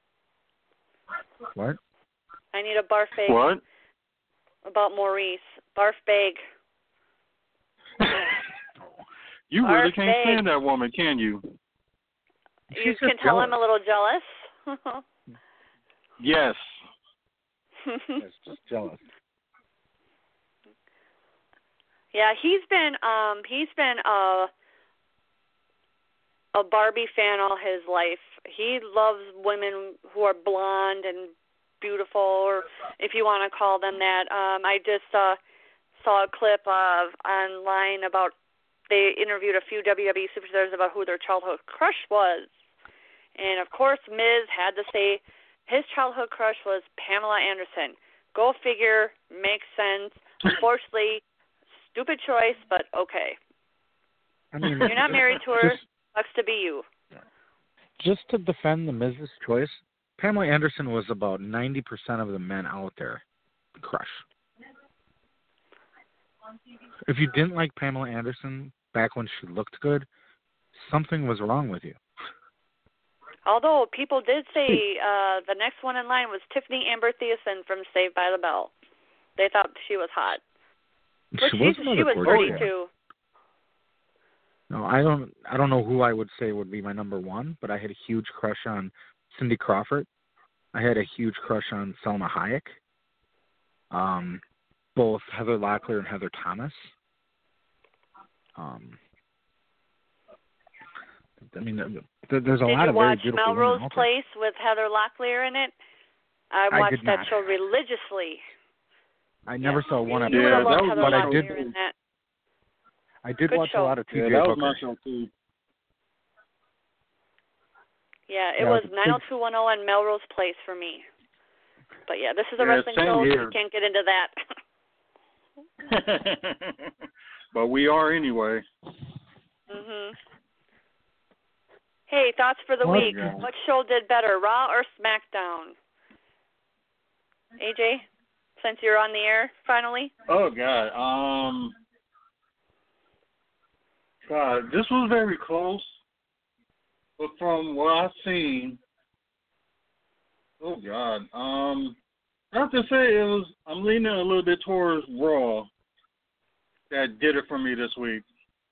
What? I need a barf bag. What? About Maurice. Barf bag. You barf really can't bag. stand that woman, can you? You can tell I'm a little jealous. Yes. It's just jealous. Yeah, he's been um he's been a a Barbie fan all his life. He loves women who are blonde and beautiful, or if you want to call them that. Um, I just uh, saw a clip of online about they interviewed a few W W E superstars about who their childhood crush was, and of course Miz had to say his childhood crush was Pamela Anderson. Go figure, makes sense. Unfortunately, stupid choice, but okay. I mean, you're not married to her. Just, sucks to be you. Just to defend the Miz's choice, Pamela Anderson was about ninety percent of the men out there crush. If you didn't like Pamela Anderson back when she looked good, something was wrong with you. Although people did say uh, the next one in line was Tiffany Amber Thiessen from Saved by the Bell. They thought she was hot. But she she, was, she was pretty too. No, I don't. I don't know who I would say would be my number one, but I had a huge crush on Cindy Crawford. I had a huge crush on Selma Hayek. Um, both Heather Locklear and Heather Thomas. Um, I mean, there's a Did lot of very beautiful women out there. Did you watch Melrose Place with Heather Locklear in it? I watched I that not. show religiously. I never yeah. saw one you episode, yeah, that was but I did. In that. I did Good watch show. a lot of T J Yeah, that was Hooker. my show too. Yeah, it yeah, was big... nine oh two one oh and Melrose Place for me. But yeah, this is a yeah, wrestling same show, here. so we can't get into that. But we are anyway. mhm. Hey, thoughts for the Oh, week. God. What show did better, Raw or SmackDown? A J, since you're on the air finally. Oh God. Um. God, this was very close. But from what I've seen, oh God. Um. I have to say it was. I'm leaning a little bit towards Raw. That did it for me this week.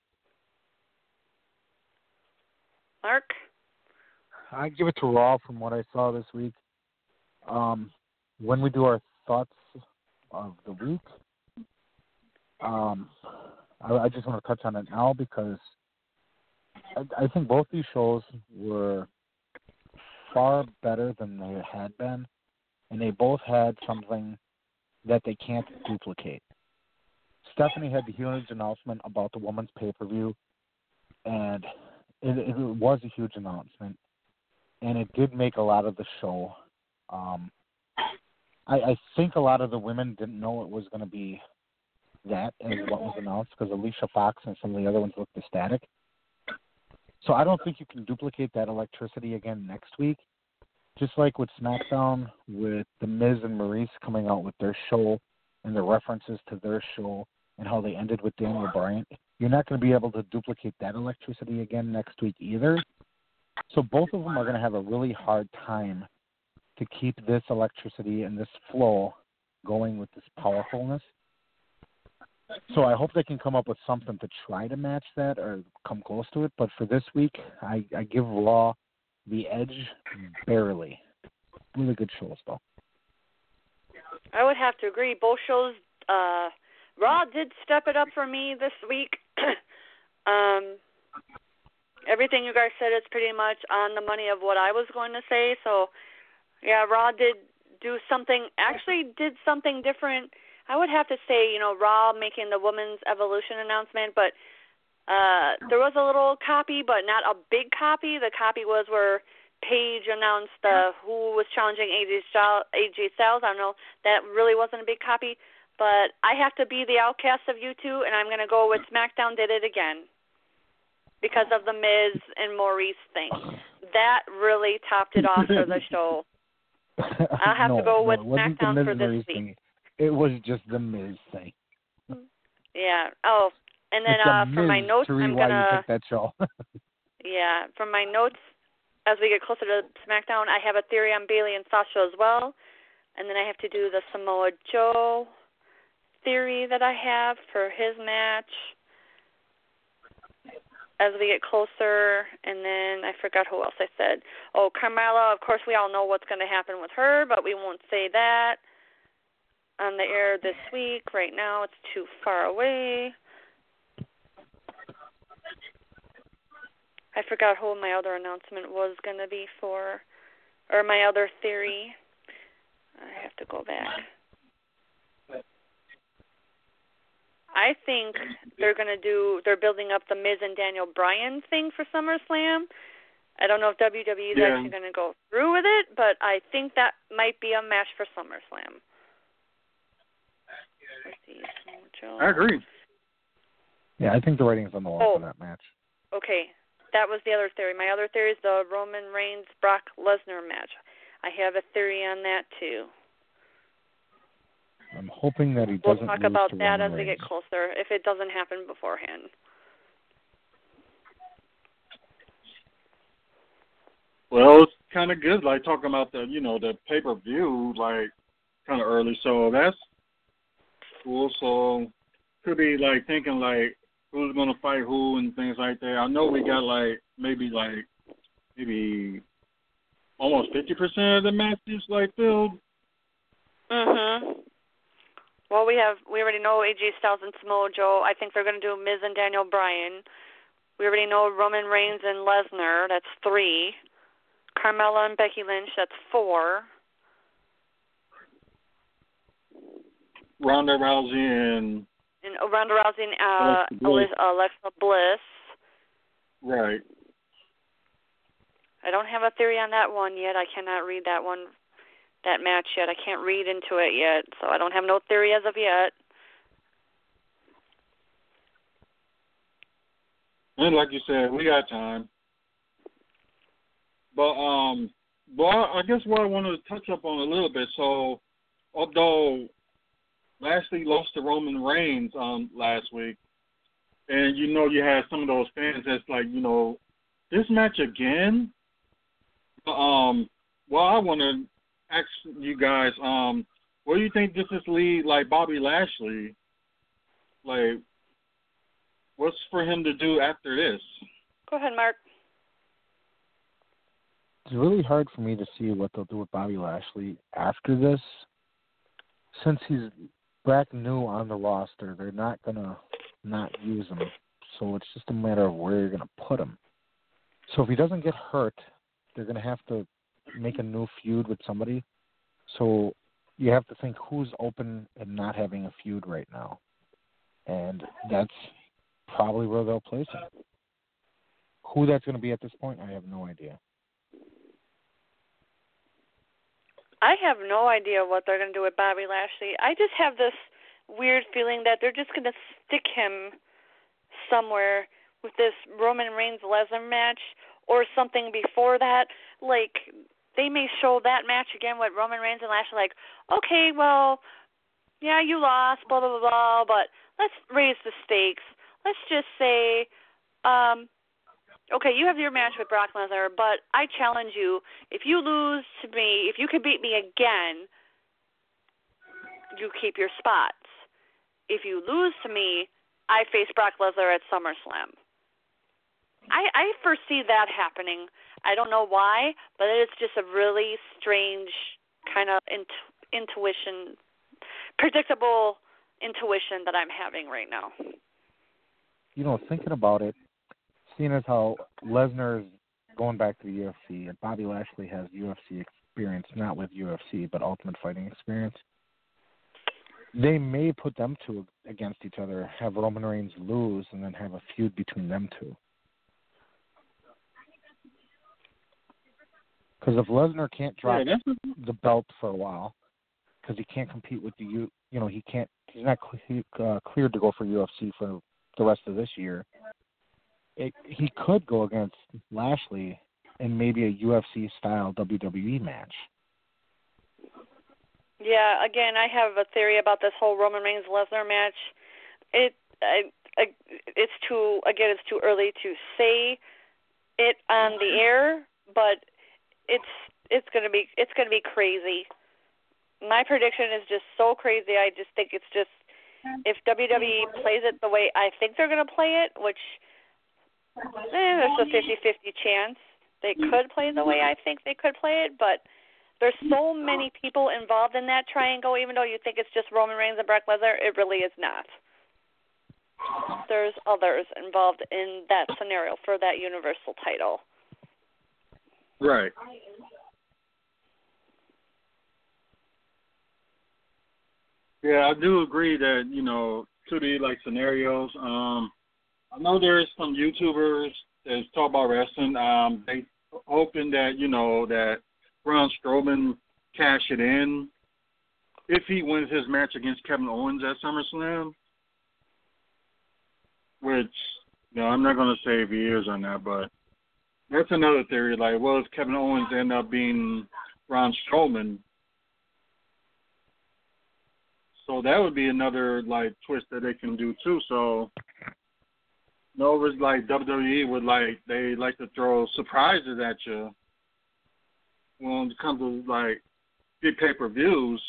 Mark? I give it to Raw from what I saw this week. Um, when we do our thoughts of the week, um, I, I just want to touch on it now because I, I think both these shows were far better than they had been, and they both had something that they can't duplicate. Stephanie had the huge announcement about the women's pay-per-view, and it, it was a huge announcement, and it did make a lot of the show. Um, I, I think a lot of the women didn't know it was going to be that as what was announced because Alicia Fox and some of the other ones looked ecstatic. So I don't think you can duplicate that electricity again next week. Just like with SmackDown, with The Miz and Maurice coming out with their show and the references to their show and how they ended with Daniel Bryan, you're not going to be able to duplicate that electricity again next week either. So both of them are going to have a really hard time to keep this electricity and this flow going with this powerfulness. So I hope they can come up with something to try to match that or come close to it. But for this week, I, I give Raw the edge barely. Really good shows, though. I would have to agree. Both shows, uh, Raw did step it up for me this week. um, everything you guys said is pretty much on the money of what I was going to say. So, yeah, Raw did do something, actually did something different. I would have to say, you know, Raw making the Women's Evolution announcement, but uh, there was a little copy, but not a big copy. The copy was where Paige announced uh, who was challenging A J Styles. I don't know. That really wasn't a big copy. But I have to be the outcast of you two, and I'm going to go with SmackDown did it again because of the Miz and Maurice thing. That really topped it off for the show. I'll have no, to go no, with it wasn't SmackDown the Miz for and this Maurice week. thing. It was just the Miz thing. Yeah. Oh, and then it's uh, Miz from my notes, to I'm why going you to... picked that show. Yeah, from my notes, as we get closer to SmackDown, I have a theory on Bayley and Sasha as well. And then I have to do the Samoa Joe theory that I have for his match as we get closer. And then I forgot who else I said. Oh, Carmella, of course, we all know what's going to happen with her, but we won't say that. on the air this week. Right now, it's too far away. I forgot who my other announcement was going to be for, or my other theory. I have to go back. I think they're going to do, they're building up the Miz and Daniel Bryan thing for SummerSlam. I don't know if W W E is yeah. actually going to go through with it, but I think that might be a match for SummerSlam. I agree. Yeah, I think the rating's on the wall oh, for that match. Okay, that was the other theory. My other theory is the Roman Reigns Brock Lesnar match. I have a theory on that too. I'm hoping that he we'll doesn't talk lose about to that Roman as we Reigns. get closer, if it doesn't happen beforehand. Well, it's kind of good, like talking about the, you know, the pay-per-view, like kind of early. So that's cool. So could be like thinking like who's gonna fight who and things like that. I know we got like maybe like maybe almost fifty percent of the matches like filled. Mhm. Well, we have we already know A J Styles and Samoa Joe. I think they're going to do Miz and Daniel Bryan. We already know Roman Reigns and Lesnar. That's three. Carmella and Becky Lynch. That's four. Ronda Rousey and and Ronda Rousey and uh, Alexa Bliss. Alexa Bliss. Right. I don't have a theory on that one yet. I cannot read that one, that match yet. I can't read into it yet, so I don't have no theory as of yet. And like you said, we got time. But um, but I guess what I wanted to touch up on a little bit. So, although Lashley lost to Roman Reigns um last week, and you know you had some of those fans that's like, you know, this match again. Um, well, I want to ask you guys, um, what do you think this is lead like Bobby Lashley? Like, what's for him to do after this? Go ahead, Mark. It's really hard for me to see what they'll do with Bobby Lashley after this. Since he's back new on the roster, they're not going to not use him. So it's just a matter of where you're going to put him. So if he doesn't get hurt, they're going to have to make a new feud with somebody. So you have to think who's open and not having a feud right now. And that's probably where they'll place him. Who that's going to be at this point, I have no idea. I have no idea what they're going to do with Bobby Lashley. I just have this weird feeling that they're just going to stick him somewhere with this Roman Reigns-Lesnar match or something before that. Like, they may show that match again with Roman Reigns and Lashley, like, okay, well, yeah, you lost, blah, blah, blah, blah, but let's raise the stakes. Let's just say, um, okay, you have your match with Brock Lesnar, but I challenge you, if you lose to me, if you could beat me again, you keep your spots. If you lose to me, I face Brock Lesnar at SummerSlam. I, I foresee that happening. I don't know why, but it's just a really strange kind of int- intuition, predictable intuition that I'm having right now. You know, thinking about it, seeing as how Lesnar is going back to the U F C and Bobby Lashley has U F C experience, not with U F C, but Ultimate Fighting experience, they may put them two against each other, have Roman Reigns lose, and then have a feud between them two. Because if Lesnar can't drop yeah, the belt for a while, because he can't compete with the U, you know, he can't, he's not cl- uh, cleared to go for U F C for the rest of this year. It, he could go against Lashley in maybe a U F C-style W W E match. Yeah, again, I have a theory about this whole Roman Reigns-Lesnar match. It, I, I, it's too, again, it's too early to say it on the air, but it's it's gonna be it's gonna be crazy. My prediction is just so crazy. I just think it's just if W W E plays it the way I think they're gonna play it, which eh, there's a fifty-fifty chance they could play the way I think they could play it, but there's so many people involved in that triangle, even though you think it's just Roman Reigns and Brock Lesnar, it really is not. There's others involved in that scenario for that Universal title. Right. Yeah, I do agree that, you know, to the, like, scenarios, um, I know there's some YouTubers that talk about wrestling. Um, they hoping that, you know, that Braun Strowman cash it in if he wins his match against Kevin Owens at SummerSlam. Which, you know, I'm not going to say if he is or not, but that's another theory. Like, well, if Kevin Owens end up being Braun Strowman, so that would be another, like, twist that they can do, too. So, you know, it's like W W E would, like, they like to throw surprises at you when it comes to, like, big pay-per-views.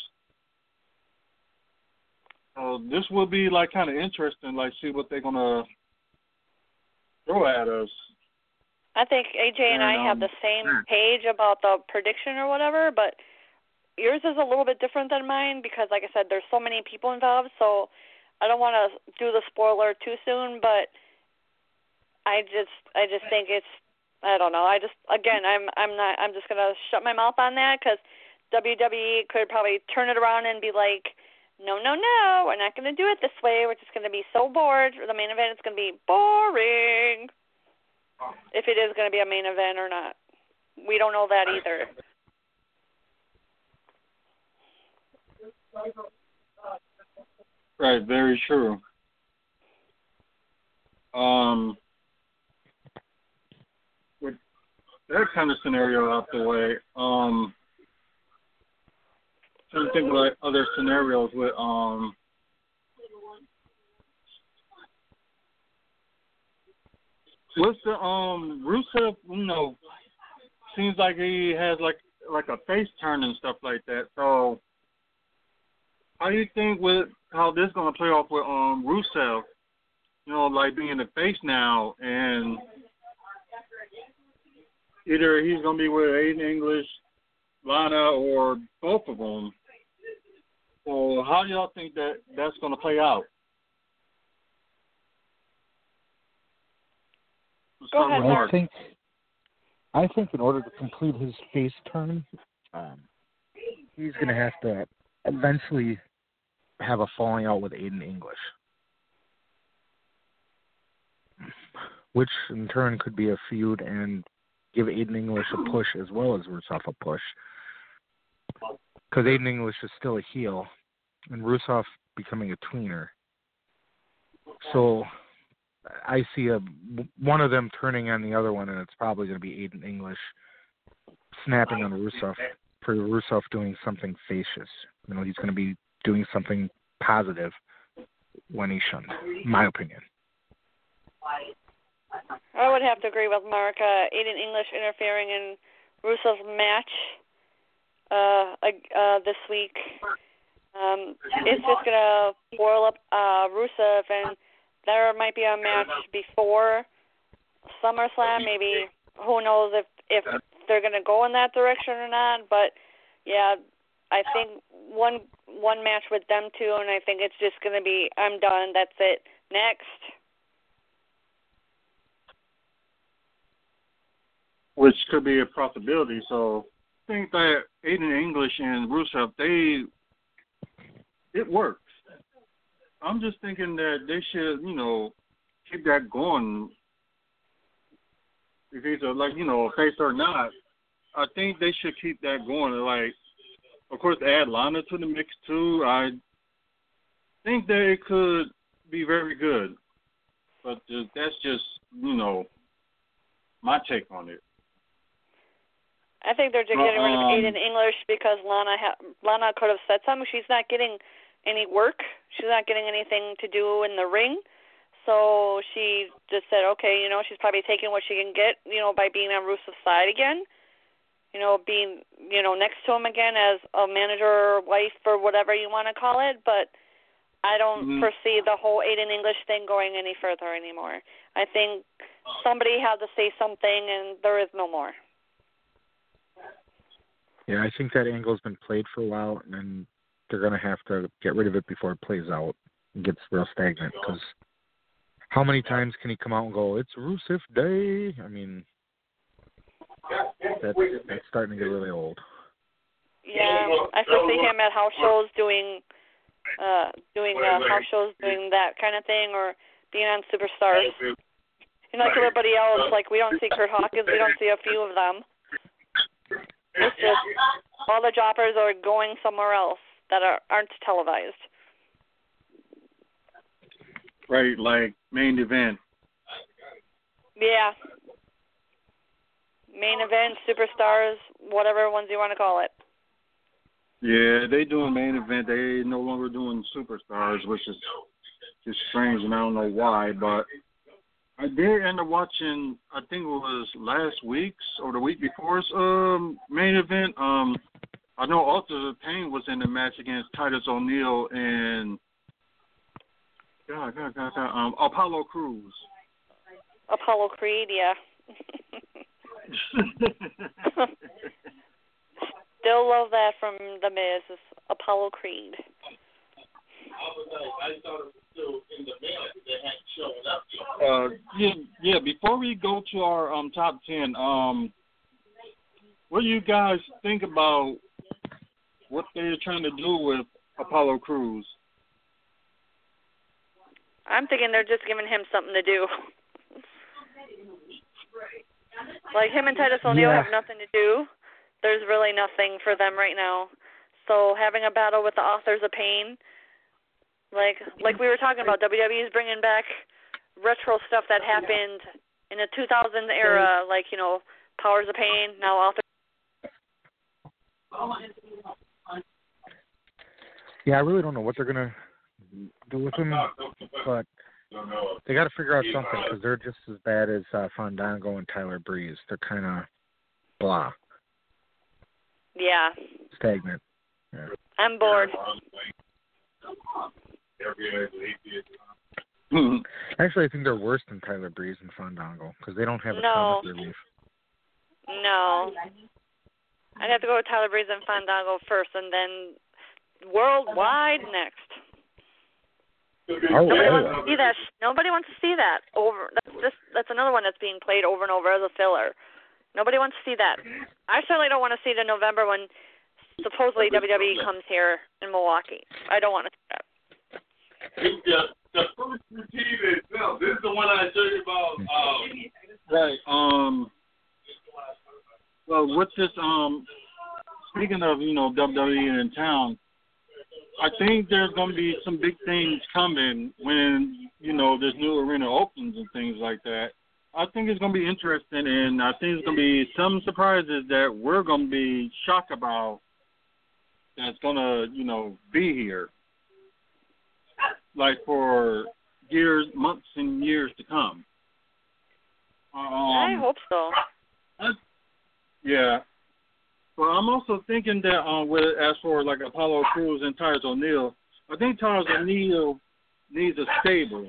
So this will be, like, kind of interesting, like, see what they're going to throw at us. I think A J and, and I um, have the same page about the prediction or whatever, but yours is a little bit different than mine because, like I said, there's so many people involved, so I don't want to do the spoiler too soon, but I just I just think it's, I don't know, I just, again, I'm I'm not, I'm just going to shut my mouth on that because W W E could probably turn it around and be like, no, no, no, we're not going to do it this way. We're just going to be so bored. The main event is going to be boring. If it is going to be a main event or not. We don't know that either. Right, very true. Um, with that kind of scenario out the way, um, trying to think of like other scenarios with um what's the um Rusev, you know, seems like he has like like a face turn and stuff like that. So how do you think with how this is gonna play off with um Rusev, you know, like being the face now, and either he's gonna be with Aiden English, Lana, or both of them. So how do y'all think that that's going to play out? Go ahead, I think, I think in order to complete his face turn, um, he's going to have to eventually have a falling out with Aiden English, which in turn could be a feud and give Aiden English a push as well as Rusev a push. Because Aiden English is still a heel, and Rusev becoming a tweener. So I see a one of them turning on the other one, and it's probably going to be Aiden English snapping on Rusev for Rusev doing something facious. You know, he's going to be doing something positive when he shouldn't, in my opinion. I would have to agree with Mark. Uh, Aiden English interfering in Rusev's match Uh, uh, this week. Um, it's just going to boil up uh, Rusev, and there might be a match before SummerSlam. Maybe, who knows if, if they're going to go in that direction or not. But, yeah, I think one one match with them two, and I think it's just going to be, I'm done, that's it, next. Which could be a possibility, so I think that Aiden English and Rusev, they, it works. I'm just thinking that they should, you know, keep that going. If he's a, like, you know, a face or not, I think they should keep that going. Like, of course, add Lana to the mix, too. I think that it could be very good. But that's just, you know, my take on it. I think they're just getting rid of um, Aiden English because Lana ha- Lana could have said something. She's not getting any work. She's not getting anything to do in the ring. So she just said, okay, you know, she's probably taking what she can get, you know, by being on Rusev's side again. You know, being, you know, next to him again as a manager or wife or whatever you want to call it. But I don't mm-hmm. foresee the whole Aiden English thing going any further anymore. I think somebody had to say something and there is no more. Yeah, I think that angle's been played for a while, and then they're going to have to get rid of it before it plays out and gets real stagnant. Because how many times can he come out and go, it's Rusev Day? I mean, that's, that's starting to get really old. Yeah, I foresee him at house shows doing, uh, doing uh, house shows, doing that kind of thing, or being on Superstars. And like everybody else, like we don't see Kurt Hawkins, we don't see a few of them. It's just all the jobbers are going somewhere else that are, aren't televised. Right, like main event. Yeah. Main event, Superstars, whatever ones you want to call it. Yeah, they doing main event. They no longer doing Superstars, which is just strange, and I don't know why, but I did end up watching, I think it was last week's or the week before's um, main event. Um, I know Authors of Pain was in the match against Titus O'Neil and God, God, God, God, um, Apollo Crews. Apollo Creed, yeah. Still love that from The Miz, is Apollo Creed. Uh, yeah, yeah. Before we go to our um, top ten, um, what do you guys think about what they're trying to do with Apollo Crews? I'm thinking they're just giving him something to do. Like him and Titus O'Neil Yeah. have nothing to do. There's really nothing for them right now. So having a battle with the Authors of Pain, like like we were talking about, W W E is bringing back retro stuff that happened in the two thousand era, like, you know, Powers of Pain, now Authors. Yeah, I really don't know what they're going to do with him, but they got to figure out something because they're just as bad as uh, Fandango and Tyler Breeze. They're kind of blah. Yeah. Stagnant. Yeah. I'm bored. Actually, I think they're worse than Tyler Breeze and Fandango because they don't have a No. comic relief. No. I'd have to go with Tyler Breeze and Fandango first, and then Worldwide next. Oh, Nobody oh. wants to see that. Nobody wants to see that over. That's just that's another one that's being played over and over as a filler. Nobody wants to see that. I certainly don't want to see the November when supposedly W W E comes here in Milwaukee. I don't want to see that. The, the first routine itself. This is the one I showed you about. Um, Right. Um. Well, with this, um, speaking of, you know, W W E in town, I think there's going to be some big things coming when, you know, there's new arena opens and things like that. I think it's going to be interesting, and I think it's going to be some surprises that we're going to be shocked about that's going to, you know, be here. Like for years, months and years to come. Um, I hope so. I, yeah. Well, I'm also thinking that um, with, as for like Apollo Crews and Titus O'Neil, I think Titus O'Neil needs a stable.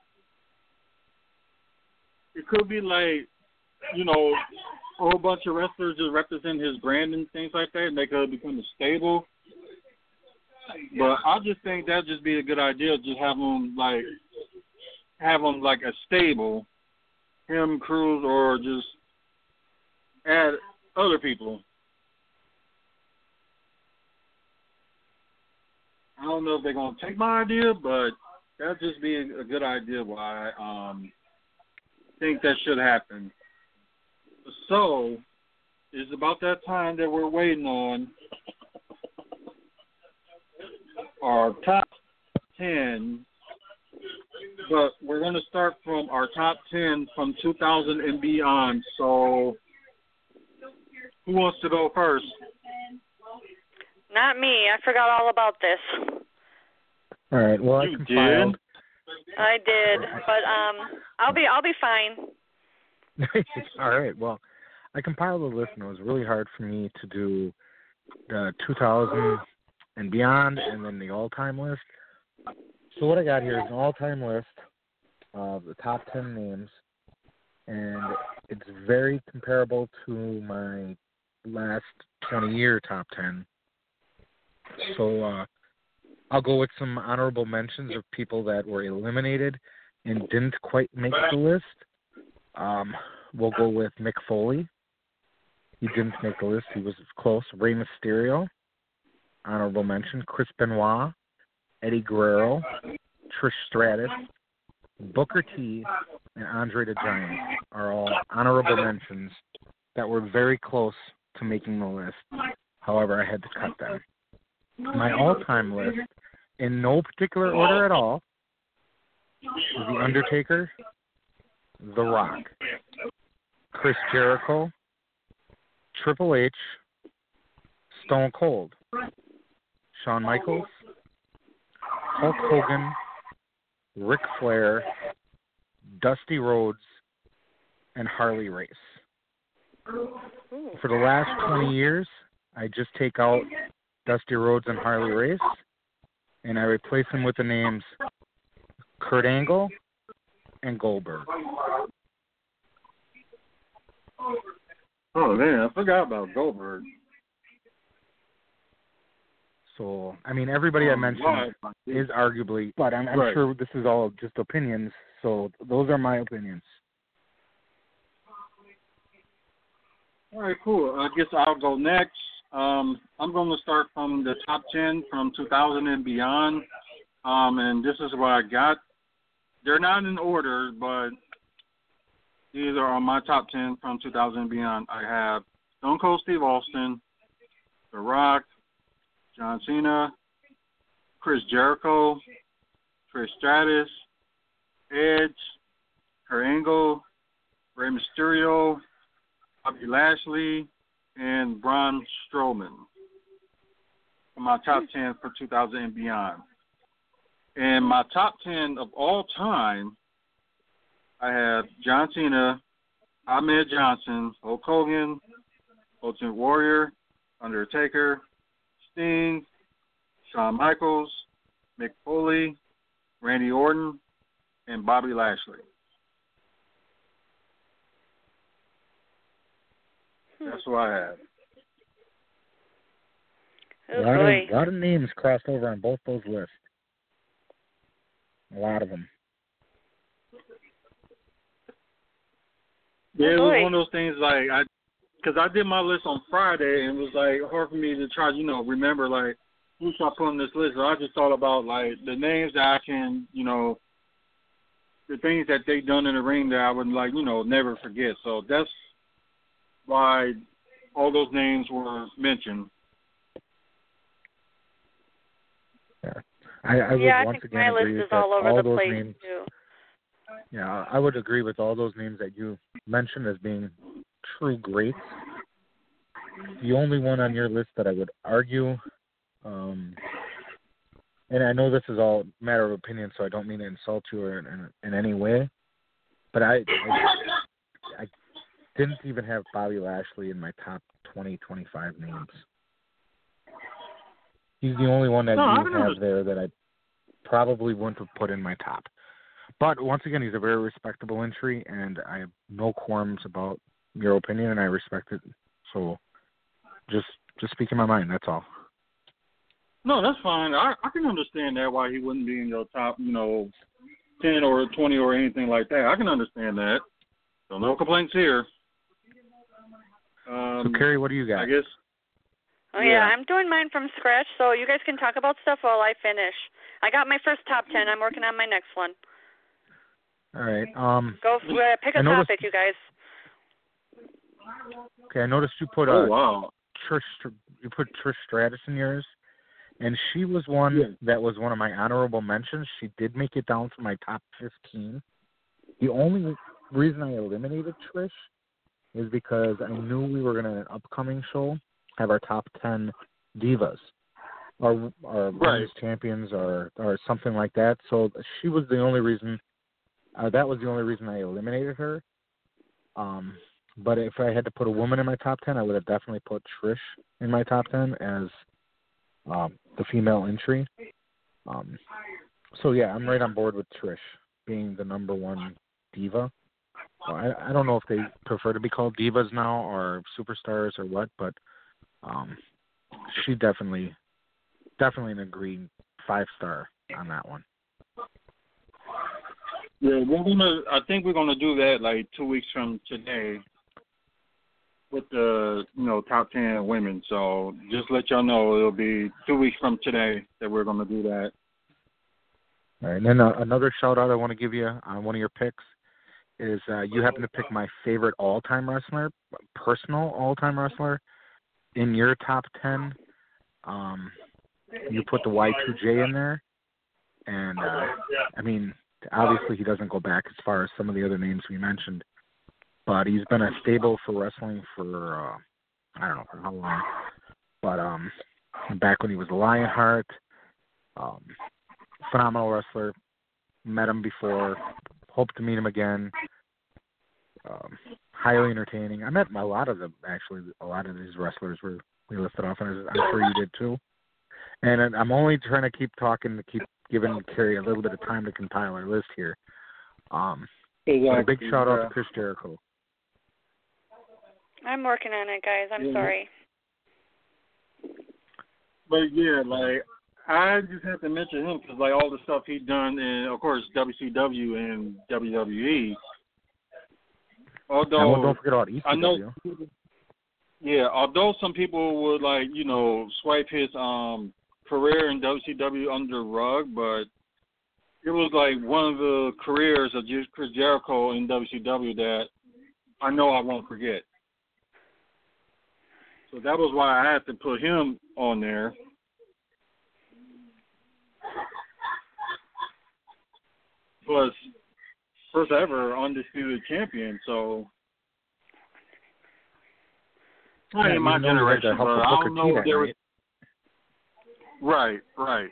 It could be like, you know, a whole bunch of wrestlers just represent his brand and things like that, and they could become a stable. But I just think that'd just be a good idea, just have him like, have him like a stable, him, Crews, or just add other people. I don't know if they're going to take my idea, but that'd just be a, a good idea why I um, think that should happen. So, it's about that time that we're waiting on our top ten, but we're going to start from our top ten from two thousand and beyond. So, who wants to go first? Not me. I forgot all about this. All right. Well, You I compiled. I did, but um, I'll be I'll be fine. All right. Well, I compiled a list, and it was really hard for me to do the two thousand and beyond, and then the all-time list. So what I got here is an all-time list of the top ten names, and it's very comparable to my last twenty-year top ten. So uh, I'll go with some honorable mentions of people that were eliminated and didn't quite make the list. Um, we'll go with Mick Foley. He didn't make the list. He was close. Rey Mysterio, honorable mention. Chris Benoit, Eddie Guerrero, Trish Stratus, Booker T, and Andre the Giant are all honorable mentions that were very close to making the list. However, I had to cut them. My all-time list, in no particular order at all, is The Undertaker, The Rock, Chris Jericho, Triple H, Stone Cold, Shawn Michaels, Hulk Hogan, Ric Flair, Dusty Rhodes, and Harley Race. For the last twenty years, I just take out Dusty Rhodes and Harley Race, and I replace them with the names Kurt Angle and Goldberg. Oh, man, I forgot about Goldberg. So, I mean, everybody I mentioned is arguably, but I'm, I'm right. sure this is all just opinions, so those are my opinions. All right, cool. I guess I'll go next. Um, I'm going to start from the top ten from two thousand and beyond, um, and this is what I got. They're not in order, but these are on my top ten from two thousand and beyond. I have Stone Cold Steve Austin, The Rock, John Cena, Chris Jericho, Trish Stratus, Edge, Kurt Angle, Rey Mysterio, Bobby Lashley, and Braun Strowman for my top ten for two thousand and beyond. And my top ten of all time, I have John Cena, Ahmed Johnson, Hulk Hogan, Ultimate Warrior, Undertaker, Sting, Shawn Michaels, Mick Foley, Randy Orton, and Bobby Lashley. That's what I have. Oh, a, lot boy. of, a lot of names crossed over on both those lists. A lot of them. Yeah, it Oh, was boy. one of those things like I, because I did my list on Friday and it was like hard for me to try, you know, remember like who should I put on this list. So I just thought about like the names that I can, you know, the things that they done in the ring that I would like, you know, never forget. So that's why all those names were mentioned. Yeah, I, I would yeah, I once think again my agree list is that all over all the those place, names. too. Yeah, I would agree with all those names that you mentioned as being true greats. The only one on your list that I would argue, um, and I know this is all a matter of opinion, so I don't mean to insult you or in, in any way, but I, I, I didn't even have Bobby Lashley in my top twenty, twenty-five names. He's the only one that No, you have there that I probably wouldn't have put in my top. But once again, he's a very respectable entry, and I have no qualms about your opinion, and I respect it. So just just speaking my mind, that's all. No, that's fine. I, I can understand that why he wouldn't be in your top, you know, ten or twenty or anything like that. I can understand that. So no complaints here. Um, So, Carrie, what do you got? I guess. Oh, yeah. yeah, I'm doing mine from scratch, so you guys can talk about stuff while I finish. I got my first top ten. I'm working on my next one. All right. Um, Go uh, pick a noticed, topic, you guys. Okay, I noticed you put uh, oh, wow. Trish. You put Trish Stratus in yours, and she was one yeah. that was one of my honorable mentions. She did make it down to my top fifteen. The only reason I eliminated Trish is because I knew we were going to, an upcoming show, have our top ten divas, or our right. women's champions, or or something like that. So she was the only reason. Uh, that was the only reason I eliminated her. Um, but if I had to put a woman in my top ten, I would have definitely put Trish in my top ten as um, the female entry. Um, so yeah, I'm right on board with Trish being the number one diva. I, I don't know if they prefer to be called divas now or superstars or what, but um, she definitely, definitely an agreed five star on that one. Yeah, we're gonna. I think we're gonna do that like two weeks from today with the you know top ten women. So just let y'all know it'll be two weeks from today that we're gonna do that. All right, and then uh, another shout out I want to give you on one of your picks is uh, you happen to pick my favorite all time wrestler, personal all time wrestler, in your top ten. Um, you put the Y two J in there, and uh, I mean. Obviously, he doesn't go back as far as some of the other names we mentioned, but he's been a stable for wrestling for, uh, I don't know for how long, but um, back when he was Lionheart, um, phenomenal wrestler, met him before, hope to meet him again, um, highly entertaining. I met a lot of them, actually, a lot of these wrestlers were we listed off, and I'm sure you did too. And I'm only trying to keep talking to keep giving Kerry a little bit of time to compile our list here. Um, exactly. But a big shout out to Chris Jericho. I'm working on it, guys. I'm yeah. sorry. But yeah, like I just have to mention him because like all the stuff he's done in, of course, W C W and W W E. Although and don't forget about E C W. I know, yeah. Although some people would like you know swipe his um. career in W C W under the rug, but it was like one of the careers of Chris Jericho in W C W that I know I won't forget. So that was why I had to put him on there. Plus, first ever undisputed champion, so not in my generation, but I don't know if there was. Right, right.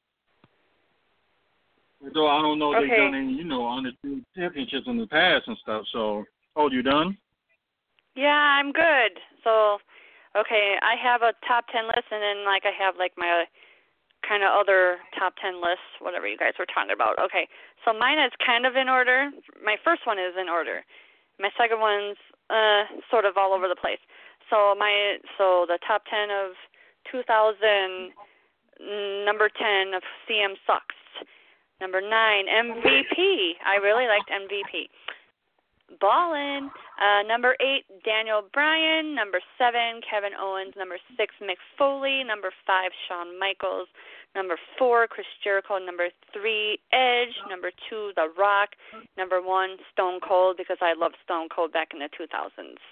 So I don't know if okay. they've done any, you know, on the championships in the past and stuff. So, oh, you done? Yeah, I'm good. So, okay, I have a top ten list, and then like I have like my kind of other top ten lists, whatever you guys were talking about. Okay, so mine is kind of in order. My first one is in order. My second one's uh, sort of all over the place. So my so the top ten of two thousand. Number ten of C M Sucks. Number nine, M V P. I really liked M V P. Ballin'. Uh, number eight, Daniel Bryan. Number seven, Kevin Owens. Number six, Mick Foley. Number five, Shawn Michaels. Number four, Chris Jericho. Number three, Edge. Number two, The Rock. Number one, Stone Cold, because I loved Stone Cold back in the two thousands.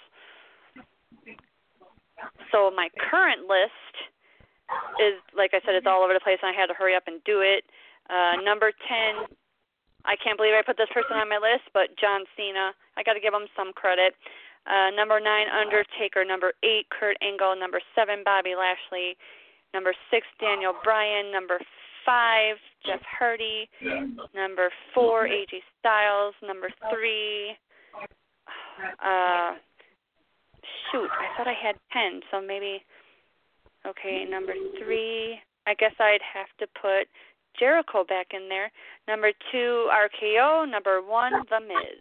So my current list is, like I said, it's all over the place, and I had to hurry up and do it. Uh, number ten, I can't believe I put this person on my list, but John Cena. I got to give him some credit. Uh, number nine, Undertaker. Number eight, Kurt Angle. Number seven, Bobby Lashley. Number six, Daniel Bryan. Number five, Jeff Hardy. Number four, A J Styles. Number three, uh, shoot, I thought I had ten, so maybe... Okay, number three, I guess I'd have to put Jericho back in there. Number two, R K O. Number one, The Miz.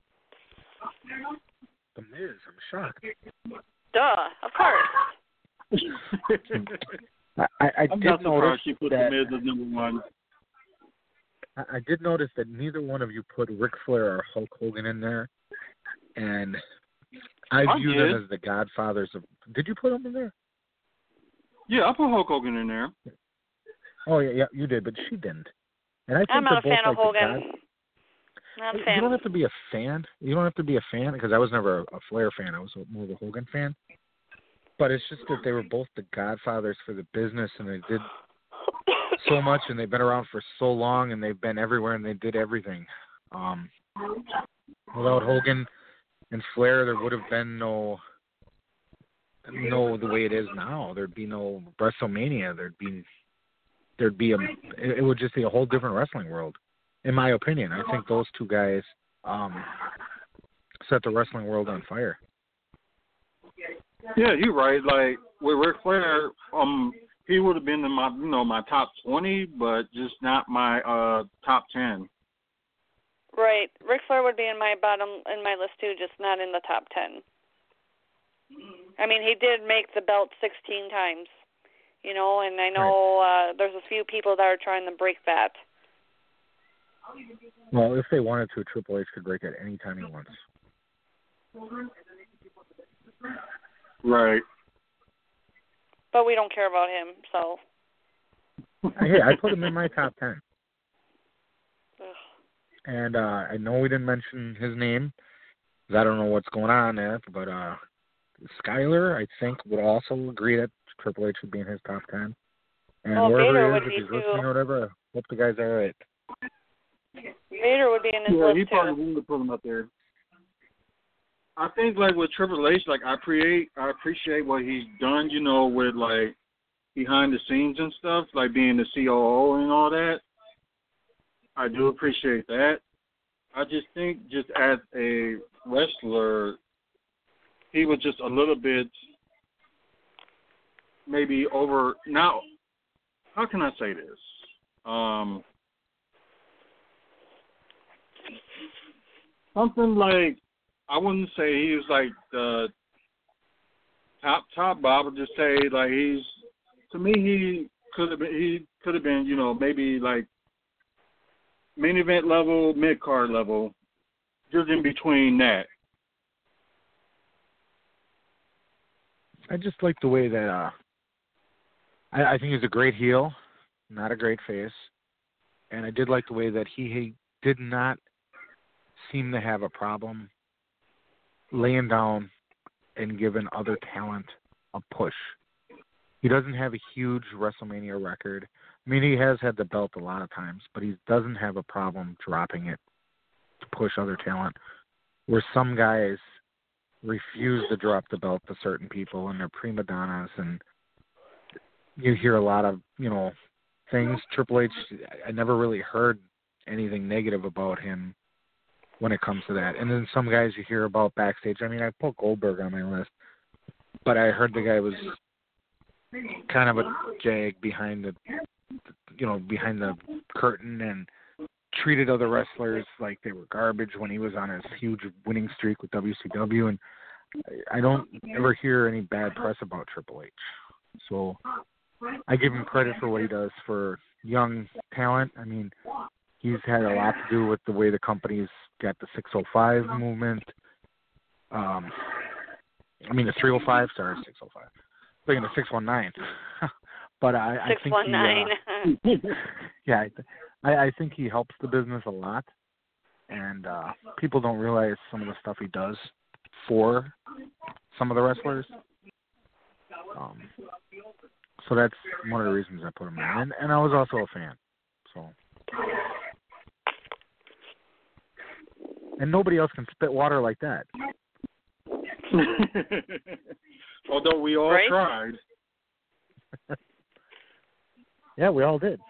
The Miz, I'm shocked. Duh, of course. I, I, I I'm did not notice you put that, The Miz as number one. I, I did notice that neither one of you put Ric Flair or Hulk Hogan in there, and I, I view did. them as the godfathers of... Did you put them in there? Yeah, I put Hulk Hogan in there. Oh, yeah, yeah, you did, but she didn't. And I think I'm not a fan like of Hogan. God... Not a you fan. don't have to be a fan. You don't have to be a fan, because I was never a, a Flair fan. I was more of a Hogan fan. But it's just that they were both the godfathers for the business, and they did so much, and they've been around for so long, and they've been everywhere, and they did everything. Um, without Hogan and Flair, there would have been no... no the way it is now. There'd be no WrestleMania. There'd be there'd be a it would just be a whole different wrestling world, in my opinion. I think those two guys um, set the wrestling world on fire. Yeah, you're right. Like with Ric Flair, um, he would have been in my you know my top twenty, but just not my uh top ten. Right. Ric Flair would be in my bottom in my list too, just not in the top ten. I mean, he did make the belt sixteen times, you know, and I know right. uh, there's a few people that are trying to break that. Well, if they wanted to, Triple H could break it any time he wants. Right. But we don't care about him, so. Hey, I put him in my top ten. Ugh. And uh, I know we didn't mention his name, because I don't know what's going on there, but uh, Skyler, I think, would also agree that Triple H would be in his top ten. And well, wherever Vader he is, would if he's be listening too. or whatever, I hope the guy's all right. Vader would be in his yeah, list he too. probably would put him up there. I think, like, with Triple H, like, I appreciate, I appreciate what he's done, you know, with, like, behind the scenes and stuff, like being the C O O and all that. I do appreciate that. I just think just as a wrestler, he was just a little bit maybe over. Now, how can I say this? Um, something like, I wouldn't say he was like the top top, but I would just say like he's, to me, he could have been, he could have been, you know, maybe like main event level, mid card level, just in between that. I just like the way that uh, I, I think he's a great heel, not a great face, and I did like the way that he, he did not seem to have a problem laying down and giving other talent a push. He doesn't have a huge WrestleMania record. I mean, he has had the belt a lot of times, but he doesn't have a problem dropping it to push other talent, where some guys refuse to drop the belt to certain people, and they're prima donnas, and you hear a lot of, you know, things. Triple H, I never really heard anything negative about him when it comes to that. And then some guys you hear about backstage. I mean, I put Goldberg on my list, but I heard the guy was kind of a jag behind the, you know, behind the curtain, and treated other wrestlers like they were garbage when he was on his huge winning streak with W C W. And I don't ever hear any bad press about Triple H. So I give him credit for what he does for young talent. I mean, he's had a lot to do with the way the company's got the six oh five movement. Um, I mean, the three oh five, sorry, six oh five. Thinking the six one nine. But I, I think six one nine. He, uh, yeah, I, I think he helps the business a lot, and uh, people don't realize some of the stuff he does for some of the wrestlers. Um, so that's one of the reasons I put him in, and, and I was also a fan. So, and nobody else can spit water like that. Although we all right? tried. Yeah, we all did.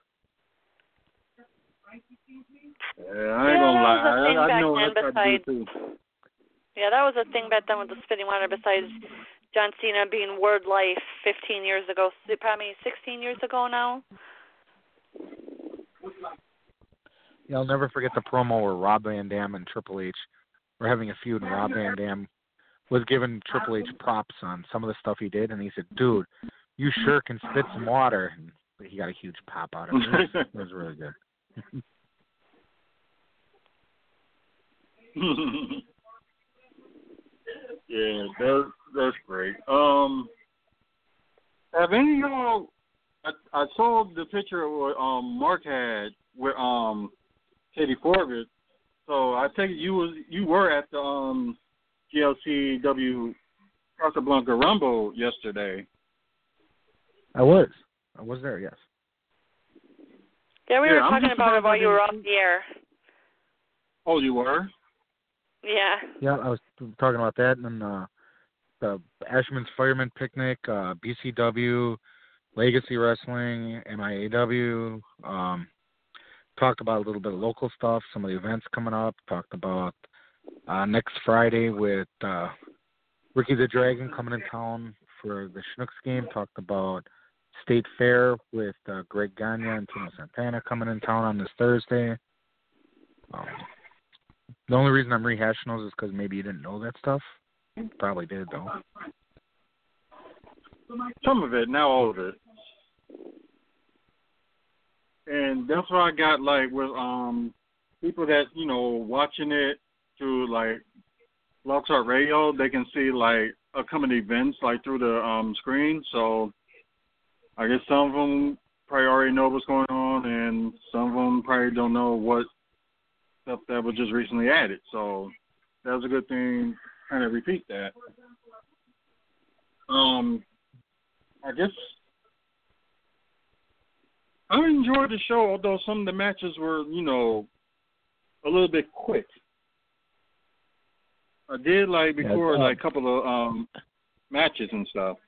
Yeah, I ain't gonna lie. I, I know I tried besides, to do too. Yeah, that was a thing back then with the spitting water, besides John Cena being Word Life fifteen years ago, probably sixteen years ago now. Yeah, I'll never forget the promo where Rob Van Dam and Triple H were having a feud, and Rob Van Dam was giving Triple H props on some of the stuff he did, and he said, "Dude, you sure can spit some water." And he got a huge pop out of it. It was, it was really good. Yeah, that's that's great. Um, have any of y'all? I, I saw the picture of what um Mark had with um Katie Corbett. So I take it you was you were at the um G L C W Casablanca Rumble yesterday. I was. I was there, yes. Yeah, we Yeah, were I'm talking just about it while surprised I you were didn't off see- the air. Oh, you were? Yeah. Yeah, I was talking about that, and then uh, the Ashman's Fireman Picnic, uh, B C W, Legacy Wrestling, M I A W. Um, talked about a little bit of local stuff, some of the events coming up. Talked about uh, next Friday with uh, Ricky the Dragon coming in town for the Schnucks game. Talked about State Fair with uh, Greg Gagne and Tino Santana coming in town on this Thursday. Um, The only reason I'm rehashing those is because maybe you didn't know that stuff. Probably did, though. Some of it, not all of it. And that's what I got, like, with um people that, you know, watching it through, like, Blog Talk Radio, they can see, like, upcoming events, like, through the um screen. So I guess some of them probably already know what's going on, and some of them probably don't know what stuff that was just recently added. So that was a good thing, kind of repeat that. Um, I guess I enjoyed the show, although some of the matches were, you know, a little bit quick. I did like before, yeah, uh, like a couple of um matches and stuff.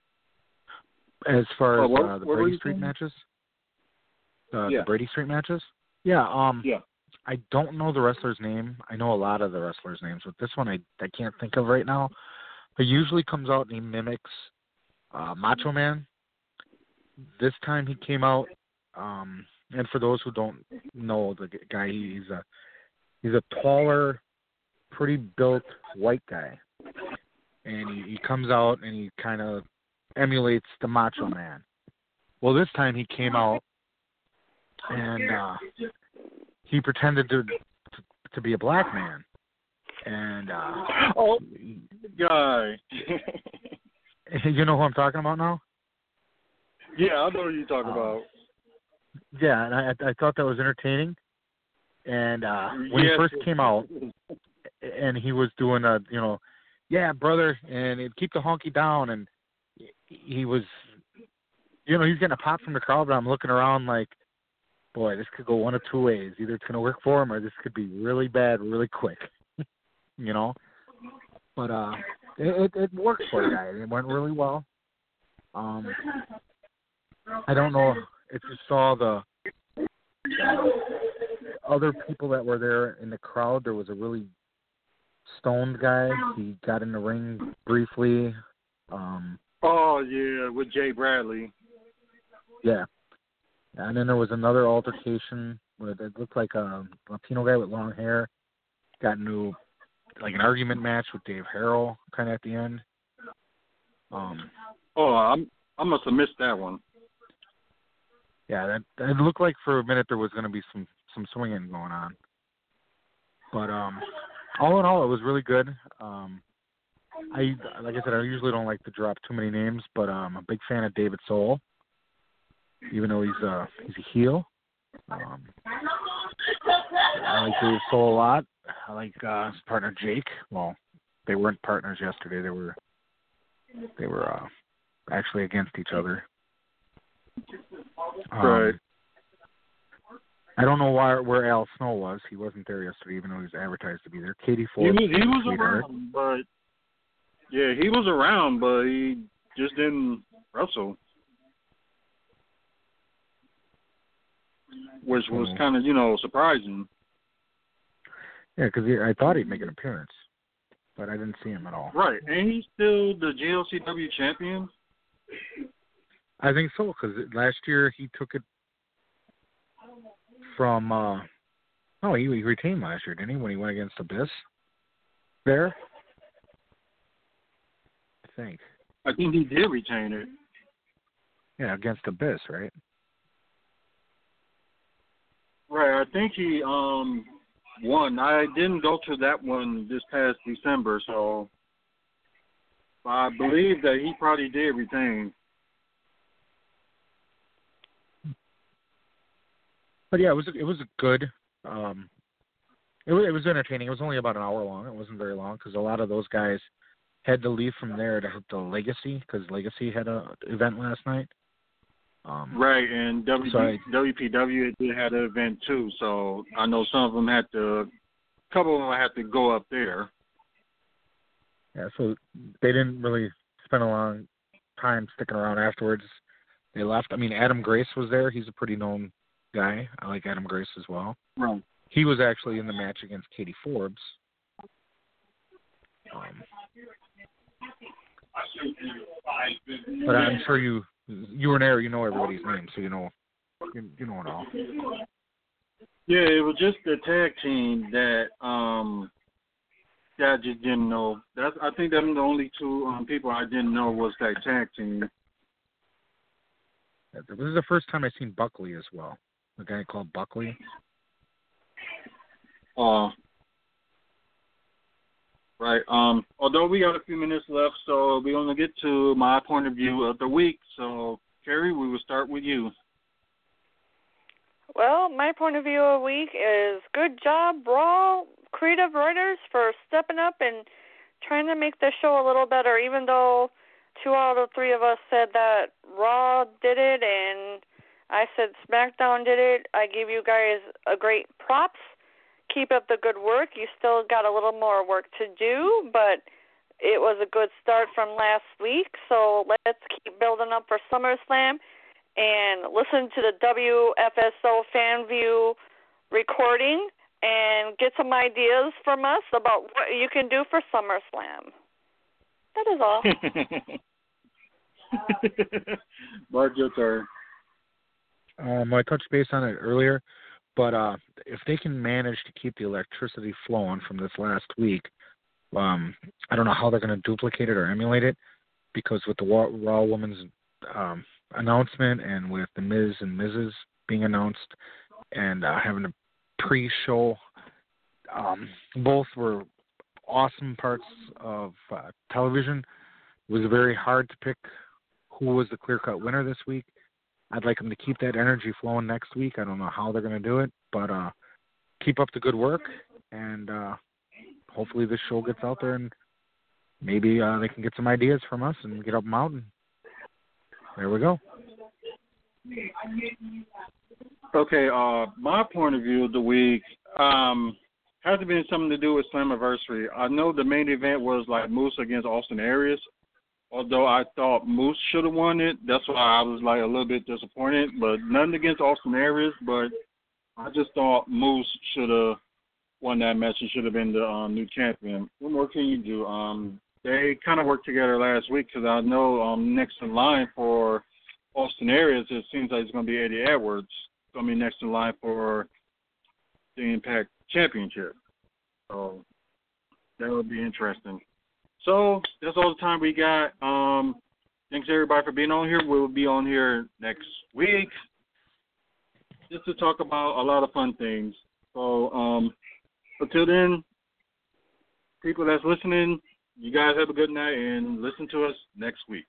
As far oh, as what, uh, the what Brady Street saying? matches, uh, yeah. the Brady Street matches. Yeah. Um. Yeah. I don't know the wrestler's name. I know a lot of the wrestlers' names, but this one I I can't think of right now. He usually comes out and he mimics uh, Macho Man. This time he came out, um, and for those who don't know the guy, he's a he's a taller, pretty built white guy, and he, he comes out and he kind of emulates the Macho Man. Well, this time he came out and uh, he pretended to, to to be a black man, and uh, oh, guy, you know who I'm talking about now? Yeah, I know what you're talking uh, about. Yeah, and I I thought that was entertaining, and uh, when yes. he first came out, and he was doing a you know, yeah, brother, and he'd keep the honky down, and he was, you know, he's getting a pop from the crowd, but I'm looking around like, boy, this could go one of two ways. Either it's going to work for him or this could be really bad really quick, you know. But uh, it, it worked for the guy. It went really well. Um, I don't know if you saw the uh, other people that were there in the crowd. There was a really stoned guy. He got in the ring briefly. Um, oh, yeah, with Jay Bradley. Yeah. And then there was another altercation where it looked like a Latino guy with long hair got into like an argument match with Dave Harrell kind of at the end. Um, oh, I'm, I must have missed that one. Yeah, that it looked like for a minute there was going to be some, some swinging going on. But um, all in all, it was really good. Um, I like I said, I usually don't like to drop too many names, but I'm a big fan of David Soul. Even though he's a he's a heel, um, I like Dave Soul a lot. I like uh, his partner Jake. Well, they weren't partners yesterday. They were they were uh, actually against each other. Um, right. I don't know why where Al Snow was. He wasn't there yesterday, even though he was advertised to be there. Katie Ford. He was, he was around, but yeah, he was around, but he just didn't wrestle. Which was oh. kind of, you know, surprising. Yeah, because I thought he'd make an appearance, but I didn't see him at all. Right, and he's still the G L C W champion? I think so, because last year he took it from, uh, oh, he, he retained last year, didn't he, when he went against Abyss there? I think. I think he did retain it. Yeah, against Abyss, right? Right, I think he um won. I didn't go to that one this past December, so I believe that he probably did retain. But yeah, it was it was good. Um, it was it was entertaining. It was only about an hour long. It wasn't very long because a lot of those guys had to leave from there to hit the Legacy because Legacy had a event last night. Um, right, and w- so I, W P W did had an event too, so I know some of them had to, a couple of them had to go up there. Yeah, so they didn't really spend a long time sticking around afterwards. They left. I mean, Adam Grace was there. He's a pretty known guy. I like Adam Grace as well. Right. He was actually in the match against Katie Forbes. Um, but I'm sure you you were there. You know everybody's name, so you know you, you know it all. Yeah, it was just the tag team that um that I just didn't know. That's I think them the only two um, people I didn't know was that tag team. This is the first time I've seen Buckley as well. The guy called Buckley. Uh, right. Um, although we got a few minutes left, so we're gonna get to my point of view of the week. So, Carrie, we will start with you. Well, my point of view of the week is good job, Raw creative writers, for stepping up and trying to make the show a little better, even though two out of three of us said that Raw did it and I said SmackDown did it. I give you guys a great props. Keep up the good work. You still got a little more work to do, but it was a good start from last week, so let's keep building up for SummerSlam and listen to the W F S O Fan View recording and get some ideas from us about what you can do for SummerSlam. That is all. Mark, your turn. Um, I touched base on it earlier, but uh, if they can manage to keep the electricity flowing from this last week, um, I don't know how they're going to duplicate it or emulate it, because with the Raw, Raw Women's um, announcement and with the Miz and Missus being announced and uh, having a pre-show, um, both were awesome parts of uh, television. It was very hard to pick who was the clear-cut winner this week. I'd like them to keep that energy flowing next week. I don't know how they're going to do it, but uh, keep up the good work, and uh, hopefully this show gets out there, and maybe uh, they can get some ideas from us and get up the mountain. There we go. Okay, uh, my point of view of the week um, has been something to do with Slammiversary. I know the main event was like Moose against Austin Aries. Although I thought Moose should have won it, that's why I was like a little bit disappointed. But nothing against Austin Aries, but I just thought Moose should have won that match and should have been the um, new champion. What more can you do? Um, they kind of worked together last week, because I know um, next in line for Austin Aries, it seems like it's going to be Eddie Edwards. It's going to be next in line for the Impact Championship. So that would be interesting. So that's all the time we got. Um, thanks, everybody, for being on here. We'll be on here next week just to talk about a lot of fun things. So um, until then, people that's listening, you guys have a good night and listen to us next week.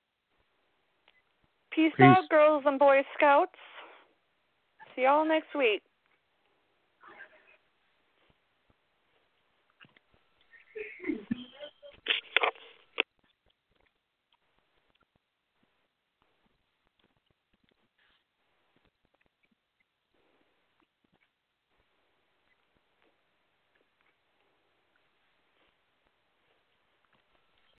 Peace, Peace out, girls and Boy Scouts. See y'all next week.